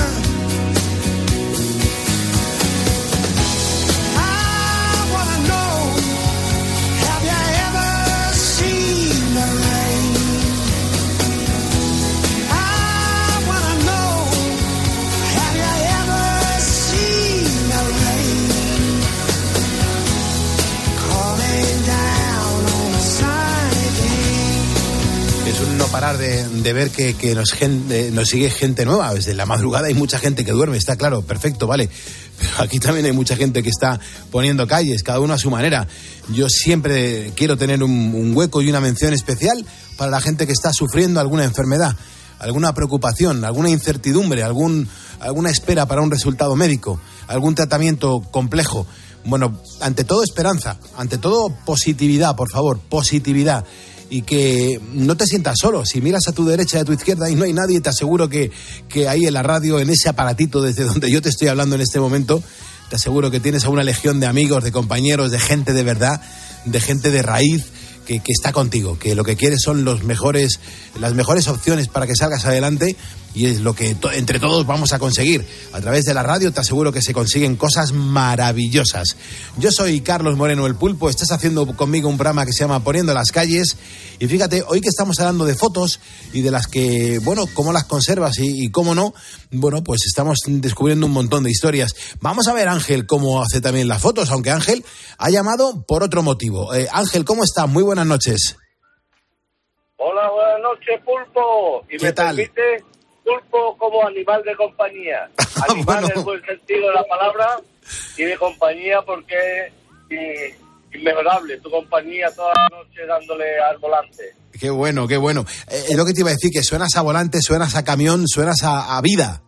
No parar de, de ver que, que nos, gente, nos sigue gente nueva. Desde la madrugada hay mucha gente que duerme, está claro, perfecto, vale. Pero aquí también hay mucha gente que está poniendo calles, cada uno a su manera. Yo siempre quiero tener un, un hueco y una mención especial para la gente que está sufriendo alguna enfermedad, alguna preocupación, alguna incertidumbre, algún, alguna espera para un resultado médico, algún tratamiento complejo. Bueno, ante todo esperanza, ante todo positividad, por favor, positividad. Y que no te sientas solo. Si miras a tu derecha y a tu izquierda y no hay nadie, te aseguro que, que ahí en la radio, en ese aparatito desde donde yo te estoy hablando en este momento, te aseguro que tienes a una legión de amigos, de compañeros, de gente de verdad, de gente de raíz, que, que está contigo, que lo que quieres son los mejores, las mejores opciones para que salgas adelante y es lo que to- entre todos vamos a conseguir. A través de la radio te aseguro que se consiguen cosas maravillosas. Yo soy Carlos Moreno, el Pulpo, estás haciendo conmigo un programa que se llama Poniendo las Calles, y fíjate, hoy que estamos hablando de fotos y de las que, bueno, cómo las conservas y, y cómo no, bueno, pues estamos descubriendo un montón de historias. Vamos a ver, Ángel, cómo hace también las fotos, aunque Ángel ha llamado por otro motivo. Eh, Ángel, ¿cómo está? Muy buenas noches. Hola, buenas noches, Pulpo. Y ¿Qué me tal? permite, Pulpo como animal de compañía. Animal Bueno. en el buen sentido de la palabra y de compañía porque es inmejorable. Tu compañía toda la noche dándole al volante. Qué bueno, qué bueno. Eh, es lo que te iba a decir, que suenas a volante, suenas a camión, suenas a, a vida.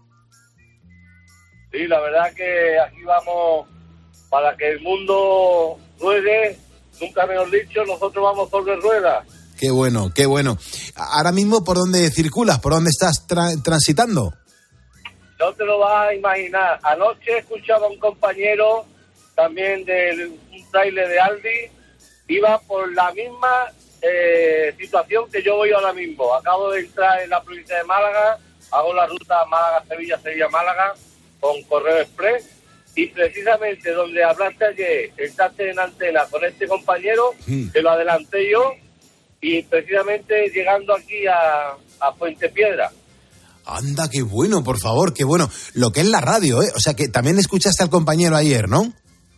Sí, la verdad que aquí vamos para que el mundo ruede, nunca mejor dicho, nosotros vamos sobre ruedas. Qué bueno, qué bueno. Ahora mismo, ¿por dónde circulas? ¿Por dónde estás tra- transitando? No te lo vas a imaginar. Anoche escuchaba a un compañero también de un trailer de Aldi, iba por la misma eh, situación que yo voy ahora mismo. Acabo de entrar en la provincia de Málaga, hago la ruta Málaga-Sevilla, Sevilla-Málaga con Correo Express, y precisamente donde hablaste ayer, entraste en antena con este compañero, Mm. que lo adelanté yo, y precisamente llegando aquí a, a Fuente Piedra. Anda, qué bueno, por favor, qué bueno. Lo que es la radio, ¿eh? O sea, que también escuchaste al compañero ayer, ¿no?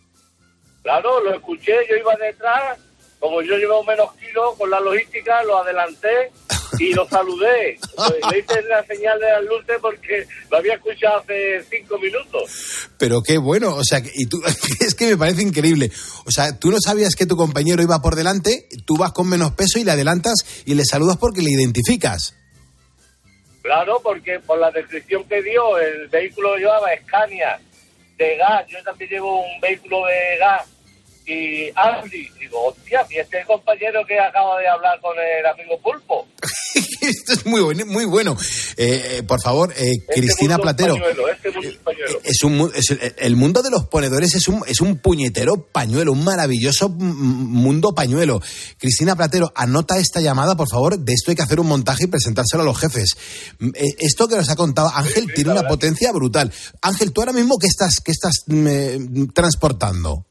Claro, lo escuché, yo iba detrás, como yo llevo menos kilos con la logística, lo adelanté y lo saludé. Le hice la señal de las luces porque lo había escuchado hace cinco minutos. Pero qué bueno, o sea, que- y tú, es que me parece increíble. O sea, tú no sabías que tu compañero iba por delante, tú vas con menos peso y le adelantas y le saludas porque le identificas. Claro, porque por la descripción que dio, el vehículo llevaba Scania de gas, yo también llevo un vehículo de gas y Aldi. Digo, hostia, y este compañero que acaba de hablar con el amigo Pulpo. Esto es muy bueno, muy bueno. Eh, eh, por favor, eh, Este Cristina mundo Platero. Pañuelo, este mundo pañuelo. Es un, mu- es el, el mundo de los ponedores es un, es un puñetero pañuelo, un maravilloso m- mundo pañuelo. Cristina Platero, anota esta llamada, por favor. De esto hay que hacer un montaje y presentárselo a los jefes. M- eh, Esto que nos ha contado Ángel sí, tiene la una verdad. potencia brutal. Ángel, ¿tú ahora mismo qué estás, qué estás mm, eh, transportando?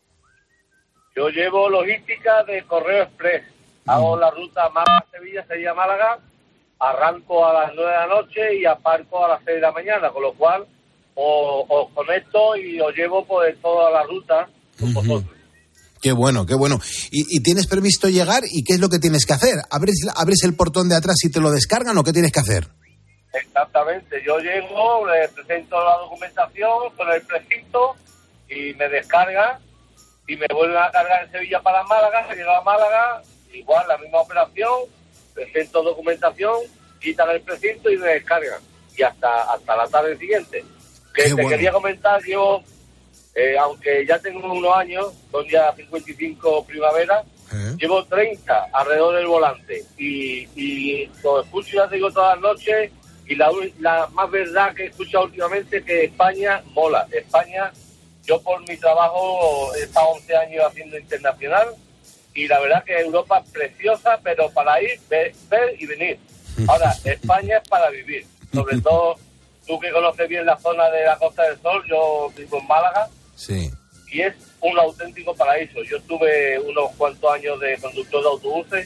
Yo llevo logística de Correo Express. Hago la ruta Málaga-Sevilla, Sevilla-Málaga. Arranco a las nueve de la noche y aparco a las seis de la mañana, con lo cual os, os conecto y os llevo por toda la ruta con vosotros. Qué bueno, qué bueno. ¿Y, y tienes previsto llegar? ¿Y qué es lo que tienes que hacer? ¿Abres, ¿Abres el portón de atrás y te lo descargan o qué tienes que hacer? Exactamente. Yo llego, le presento la documentación con el precinto y me descargan y me vuelven a cargar en Sevilla para Málaga. Llego a Málaga, igual la misma operación, presento documentación, quitan el precinto y me descargan. Y hasta hasta la tarde siguiente. Que Qué te bueno. quería comentar, yo, eh, aunque ya tengo unos años, son ya cincuenta y cinco primavera, ¿Eh? llevo treinta alrededor del volante. Y, y lo escucho, ya te digo, todas las noches. Y la, uni- la más verdad que he escuchado últimamente es que España mola. España, yo por mi trabajo he estado once años haciendo internacional. Y la verdad que Europa es preciosa, pero para ir, ver, ver y venir. Ahora, España es para vivir. Sobre todo, tú que conoces bien la zona de la Costa del Sol, yo vivo en Málaga, Sí. y es un auténtico paraíso. Yo estuve unos cuantos años de conductor de autobuses,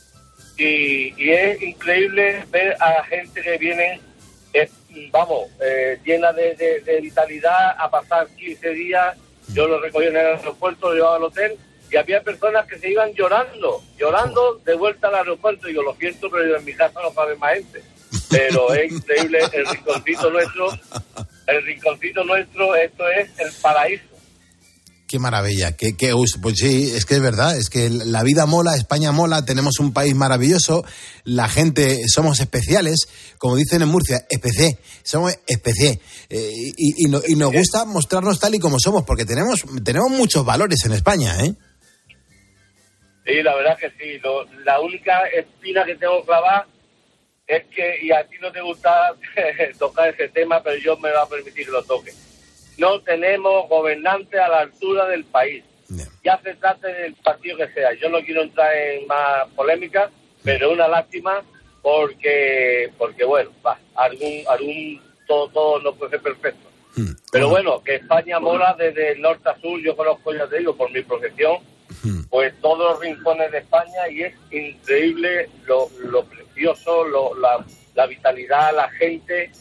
y, y es increíble ver a la gente que viene, eh, vamos, eh, llena de, de, de vitalidad, a pasar quince días. Yo lo recogí en el aeropuerto, lo llevaba al hotel, y había personas que se iban llorando, llorando de vuelta al aeropuerto. Y yo, lo siento, pero yo en mi casa no cabe más gente. Pero es increíble el rinconcito nuestro, el rinconcito nuestro, esto es el paraíso. Qué maravilla, qué, qué gusto. Pues sí, es que es verdad, es que la vida mola, España mola, tenemos un país maravilloso, la gente, somos especiales, como dicen en Murcia, especié, somos especié, eh, y, y, no- y nos gusta mostrarnos tal y como somos, porque tenemos, tenemos muchos valores en España, ¿eh? Sí, la verdad que sí. Lo- la única espina que tengo clavada es que, y a ti no te gusta tocar ese tema, pero yo me va a permitir que lo toque. No tenemos gobernantes a la altura del país. Ya se trate del partido que sea. Yo no quiero entrar en más polémica, pero es una lástima porque, porque bueno, va, algún, algún, todo, todo no puede ser perfecto. Hmm. Pero bueno, que España mola desde el norte a sur, yo conozco, ya te digo, por mi profesión, hmm. pues todos los rincones de España, y es increíble lo, lo precioso, lo, la, la vitalidad, la gente,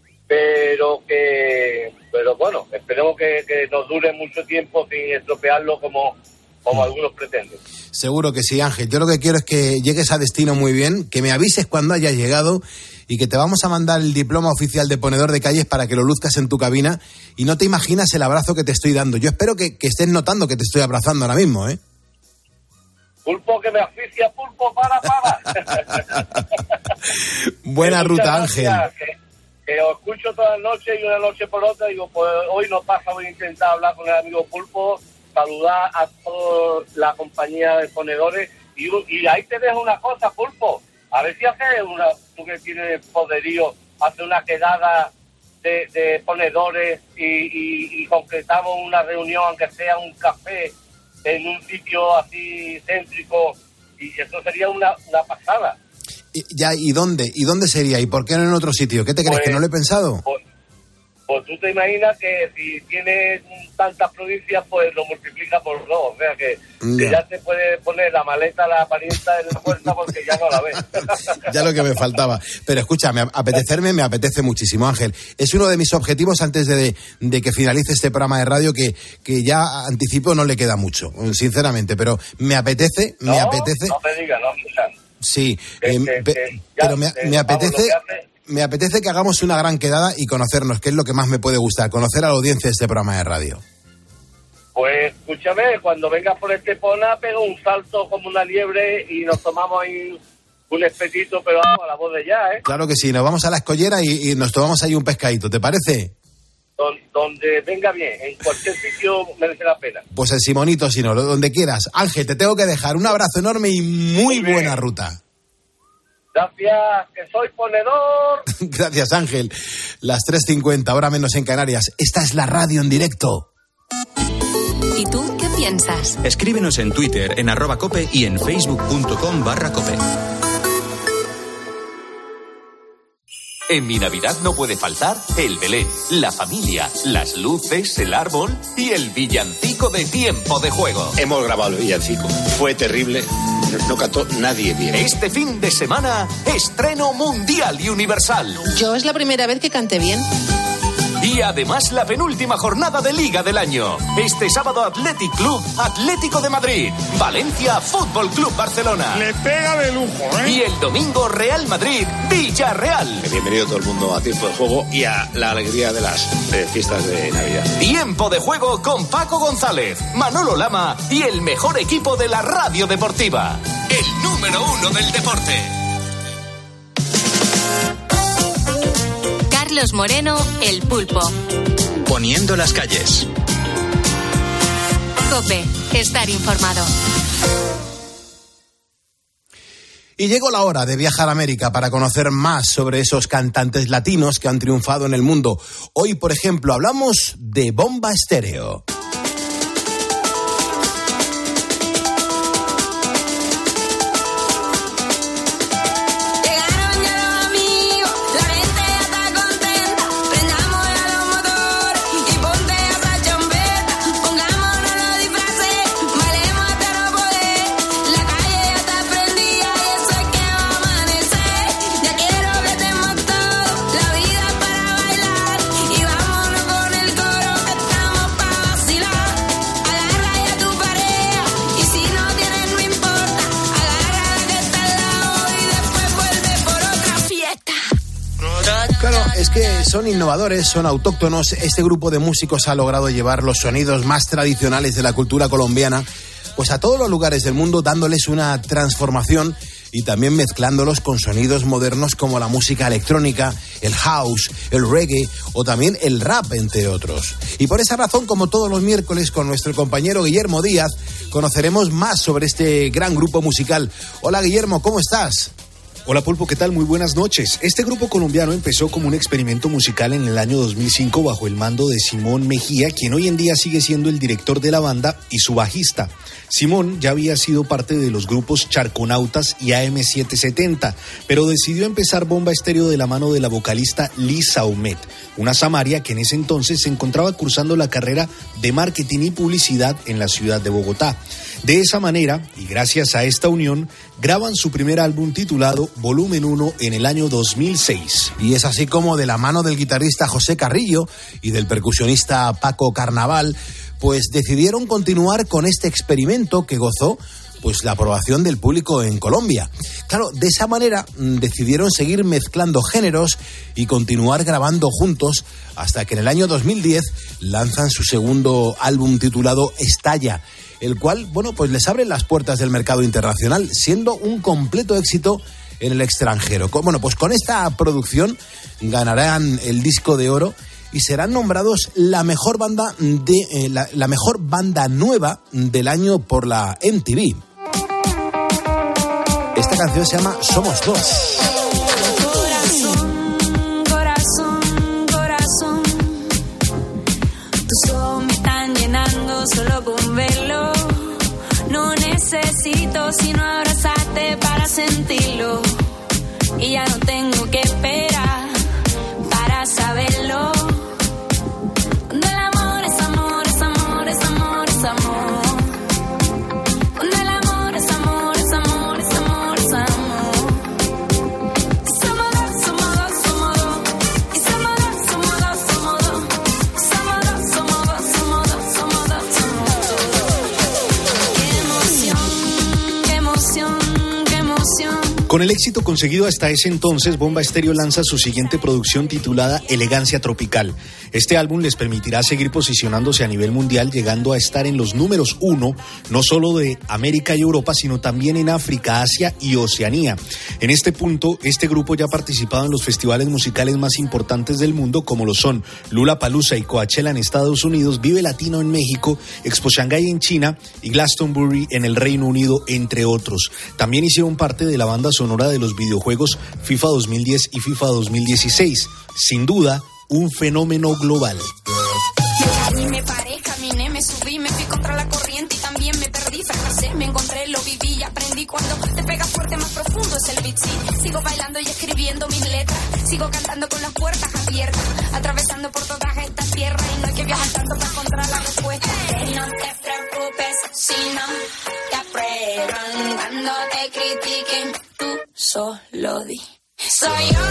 pero que, pero bueno, esperemos que, que nos dure mucho tiempo sin estropearlo como, como algunos pretenden. Seguro que sí, Ángel. Yo lo que quiero es que llegues a destino muy bien, que me avises cuando hayas llegado y que te vamos a mandar el diploma oficial de ponedor de calles para que lo luzcas en tu cabina, y no te imaginas el abrazo que te estoy dando. Yo espero que, que estés notando que te estoy abrazando ahora mismo, ¿eh? Pulpo, que me asfixia, Pulpo, para, para. Buena ruta, Ángel. Que, que os escucho toda la noche y una noche por otra, digo, pues hoy no pasa, voy a intentar hablar con el amigo Pulpo, saludar a toda la compañía de ponedores, y, y ahí te dejo una cosa, Pulpo, a ver si haces una, tú que tienes poderío, hace una quedada de, de ponedores y, y, y concretamos una reunión, aunque sea un café, en un sitio así céntrico, y eso sería una, una pasada. Y, ya, ¿y dónde? ¿Y dónde sería? ¿Y por qué no en otro sitio? ¿Qué te crees, pues, que no lo he pensado? Pues, pues tú te imaginas que si tienes tantas provincias, pues lo multiplica por dos. O sea que, ya. que ya te puedes poner la maleta, la parienta en la puerta porque ya no la ves. Ya lo que me faltaba. Pero escúchame, apetecerme me apetece muchísimo, Ángel. Es uno de mis objetivos antes de, de que finalice este programa de radio, que, que ya anticipo no le queda mucho, sinceramente. Pero me apetece, me no, apetece... No me digas, no, Susan. Sí, que, eh, que, pe, que ya, pero me, me apetece... Me apetece que hagamos una gran quedada y conocernos, que es lo que más me puede gustar, conocer a la audiencia de este programa de radio. Pues escúchame, cuando vengas por Estepona, pego un salto como una liebre y nos tomamos ahí un espetito, pero vamos a la voz de ya, ¿eh? Claro que sí, nos vamos a la escollera y, y nos tomamos ahí un pescadito, ¿te parece? Don, donde venga bien, en cualquier sitio merece la pena. Pues el Simonito, si no, donde quieras. Ángel, te tengo que dejar un abrazo enorme y muy, muy buena ruta. Gracias, que soy ponedor. Gracias, Ángel. Las tres cincuenta, hora menos en Canarias. Esta es la radio en directo. ¿Y tú qué piensas? Escríbenos en Twitter, en arroba cope, y en facebook.com barra cope. En mi Navidad no puede faltar el Belén, la familia, las luces, el árbol y el villancico de Tiempo de Juego. Hemos grabado el villancico. Fue terrible. No cantó nadie bien. Este fin de semana, estreno mundial y universal. Yo es la primera vez que canté bien. Y además la penúltima jornada de Liga del año. Este sábado Athletic Club, Atlético de Madrid. Valencia, Fútbol Club Barcelona. Le pega de lujo, ¿eh? Y el domingo Real Madrid, Villarreal. Bienvenido todo el mundo a Tiempo de Juego y a la alegría de las eh, fiestas de Navidad. Tiempo de Juego con Paco González, Manolo Lama y el mejor equipo de la radio deportiva. El número uno del deporte. Carlos Moreno, El Pulpo. Poniendo las calles. COPE, estar informado. Y llegó la hora de viajar a América para conocer más sobre esos cantantes latinos que han triunfado en el mundo. Hoy, por ejemplo, hablamos de Bomba Estéreo. Es que son innovadores, son autóctonos. Este grupo de músicos ha logrado llevar los sonidos más tradicionales de la cultura colombiana pues a todos los lugares del mundo, dándoles una transformación y también mezclándolos con sonidos modernos como la música electrónica, el house, el reggae o también el rap, entre otros. Y por esa razón, como todos los miércoles, con nuestro compañero Guillermo Díaz, conoceremos más sobre este gran grupo musical. Hola, Guillermo, ¿cómo estás? Hola Pulpo, ¿qué tal? Muy buenas noches. Este grupo colombiano empezó como un experimento musical en el año dos mil cinco bajo el mando de Simón Mejía, quien hoy en día sigue siendo el director de la banda y su bajista. Simón ya había sido parte de los grupos Charconautas y A M setecientos setenta, pero decidió empezar Bomba Estéreo de la mano de la vocalista Lisa Humet, una samaria que en ese entonces se encontraba cursando la carrera de marketing y publicidad en la ciudad de Bogotá. De esa manera, y gracias a esta unión, graban su primer álbum titulado Volumen uno en el año dos mil seis. Y es así como de la mano del guitarrista José Carrillo y del percusionista Paco Carnaval, pues decidieron continuar con este experimento que gozó pues la aprobación del público en Colombia. Claro, de esa manera mmm, decidieron seguir mezclando géneros y continuar grabando juntos hasta que en el año dos mil diez lanzan su segundo álbum titulado Estalla, el cual, bueno, pues les abre las puertas del mercado internacional, siendo un completo éxito en el extranjero. Bueno, pues con esta producción ganarán el disco de oro y serán nombrados la mejor banda de eh, la, la mejor banda nueva del año por la M T V. Esta canción se llama Somos Dos. Corazón, corazón, corazón, tus ojos me están llenando solo con verlo. No necesito sino abrazarte para sentirlo. Y ya no tengo que esperar para saberlo. Cuando el amor es amor, es amor, es amor, es amor. Cuando el amor es amor, es amor, es amor, es amor. Somos dos, somos dos, somos dos. Y somos dos, somos dos, somos dos. Somos dos, somos dos, somos dos, somos dos, somos dos. Qué emoción, qué emoción, qué emoción. Con el éxito conseguido hasta ese entonces, Bomba Estéreo lanza su siguiente producción titulada Elegancia Tropical. Este álbum les permitirá seguir posicionándose a nivel mundial, llegando a estar en los números uno, no solo de América y Europa, sino también en África, Asia y Oceanía. En este punto, este grupo ya ha participado en los festivales musicales más importantes del mundo, como lo son Lollapalooza y Coachella en Estados Unidos, Vive Latino en México, Expo Shanghái en China y Glastonbury en el Reino Unido, entre otros. También hicieron parte de la banda sonora de los videojuegos FIFA dos mil diez y FIFA dos mil dieciséis. Sin duda, un fenómeno global. Y me paré, caminé, me subí, me fui contra la corriente y también me perdí. Fracasé, me encontré, lo viví y aprendí. Cuando te pegas fuerte, más profundo es el beat, sí. Sigo bailando y escribiendo mis letras. Sigo cantando con las puertas abiertas. Atravesando por todas estas tierras. Y no hay que viajar tanto para encontrar la respuesta. Y no te preocupes si no te aprueban. Cuando te critiquen, tú solo di. Soy yo.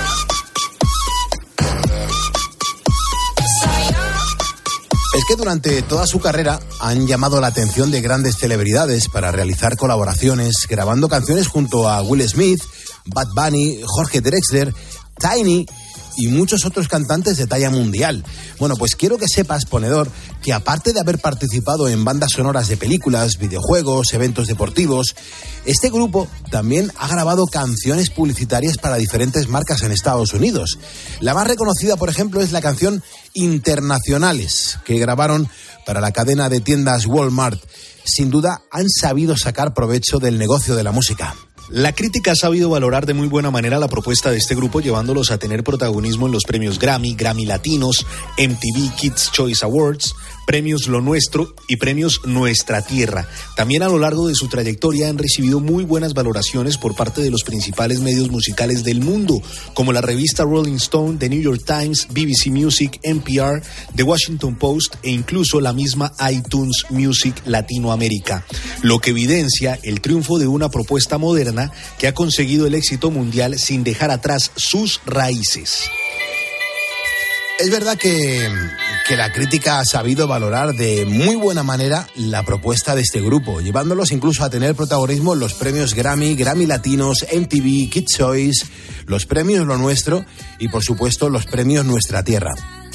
Es que durante toda su carrera han llamado la atención de grandes celebridades para realizar colaboraciones, grabando canciones junto a Will Smith, Bad Bunny, Jorge Drexler, Tiny y muchos otros cantantes de talla mundial. Bueno, pues quiero que sepas, ponedor, que aparte de haber participado en bandas sonoras de películas, videojuegos, eventos deportivos, este grupo también ha grabado canciones publicitarias para diferentes marcas en Estados Unidos. La más reconocida, por ejemplo, es la canción Internacionales, que grabaron para la cadena de tiendas Walmart. Sin duda, han sabido sacar provecho del negocio de la música. La crítica ha sabido valorar de muy buena manera la propuesta de este grupo, llevándolos a tener protagonismo en los premios Grammy, Grammy Latinos, M T V Kids Choice Awards, premios Lo Nuestro y premios Nuestra Tierra. También a lo largo de su trayectoria han recibido muy buenas valoraciones por parte de los principales medios musicales del mundo, como la revista Rolling Stone, The New York Times, B B C Music, N P R, The Washington Post e incluso la misma iTunes Music Latinoamérica, lo que evidencia el triunfo de una propuesta moderna que ha conseguido el éxito mundial sin dejar atrás sus raíces. Es verdad que, que la crítica ha sabido valorar de muy buena manera la propuesta de este grupo, llevándolos incluso a tener protagonismo en los premios Grammy, Grammy Latinos, M T V, Kids Choice, los premios Lo Nuestro y, por supuesto, los premios Nuestra Tierra.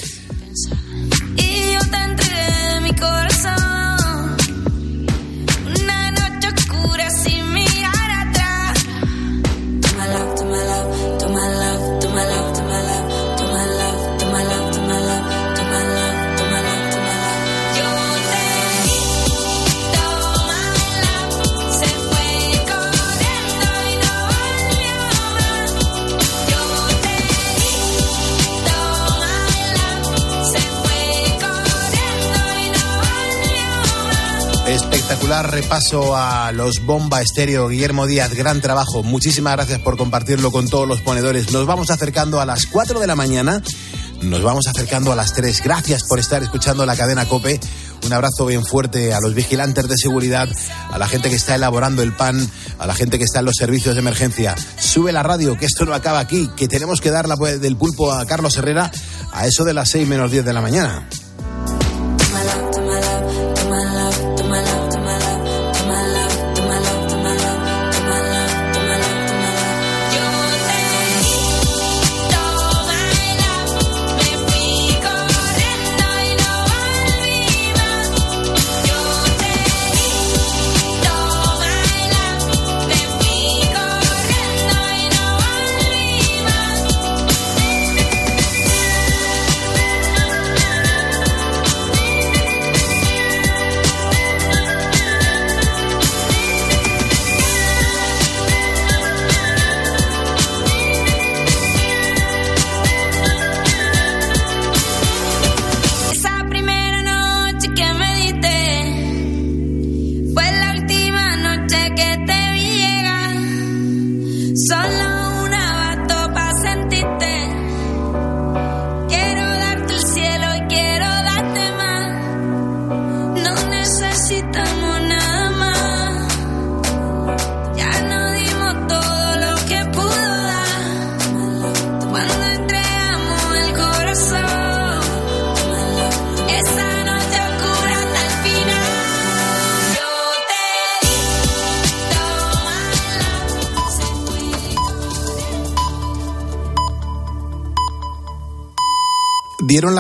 Y yo te entregué mi corazón. Una noche oscura sin mirar atrás. Toma love, toma love, toma love, toma love, toma love, toma love, toma love, toma love, toma love, toma love, toma love. Yo te di, toma love. Se fue corriendo y no volvió más. espectacular repaso a los Bomba Estéreo. Guillermo Díaz, gran trabajo. Muchísimas gracias por compartirlo con todos los ponedores. Nos vamos acercando a las cuatro de la mañana. Nos vamos acercando a las tres. Gracias por estar escuchando la cadena COPE. Un abrazo bien fuerte a los vigilantes de seguridad, a la gente que está elaborando el pan, a la gente que está en los servicios de emergencia. Sube la radio, que esto no acaba aquí, que tenemos que dar la del pulpo a Carlos Herrera a eso de las seis menos diez de la mañana. Dieron la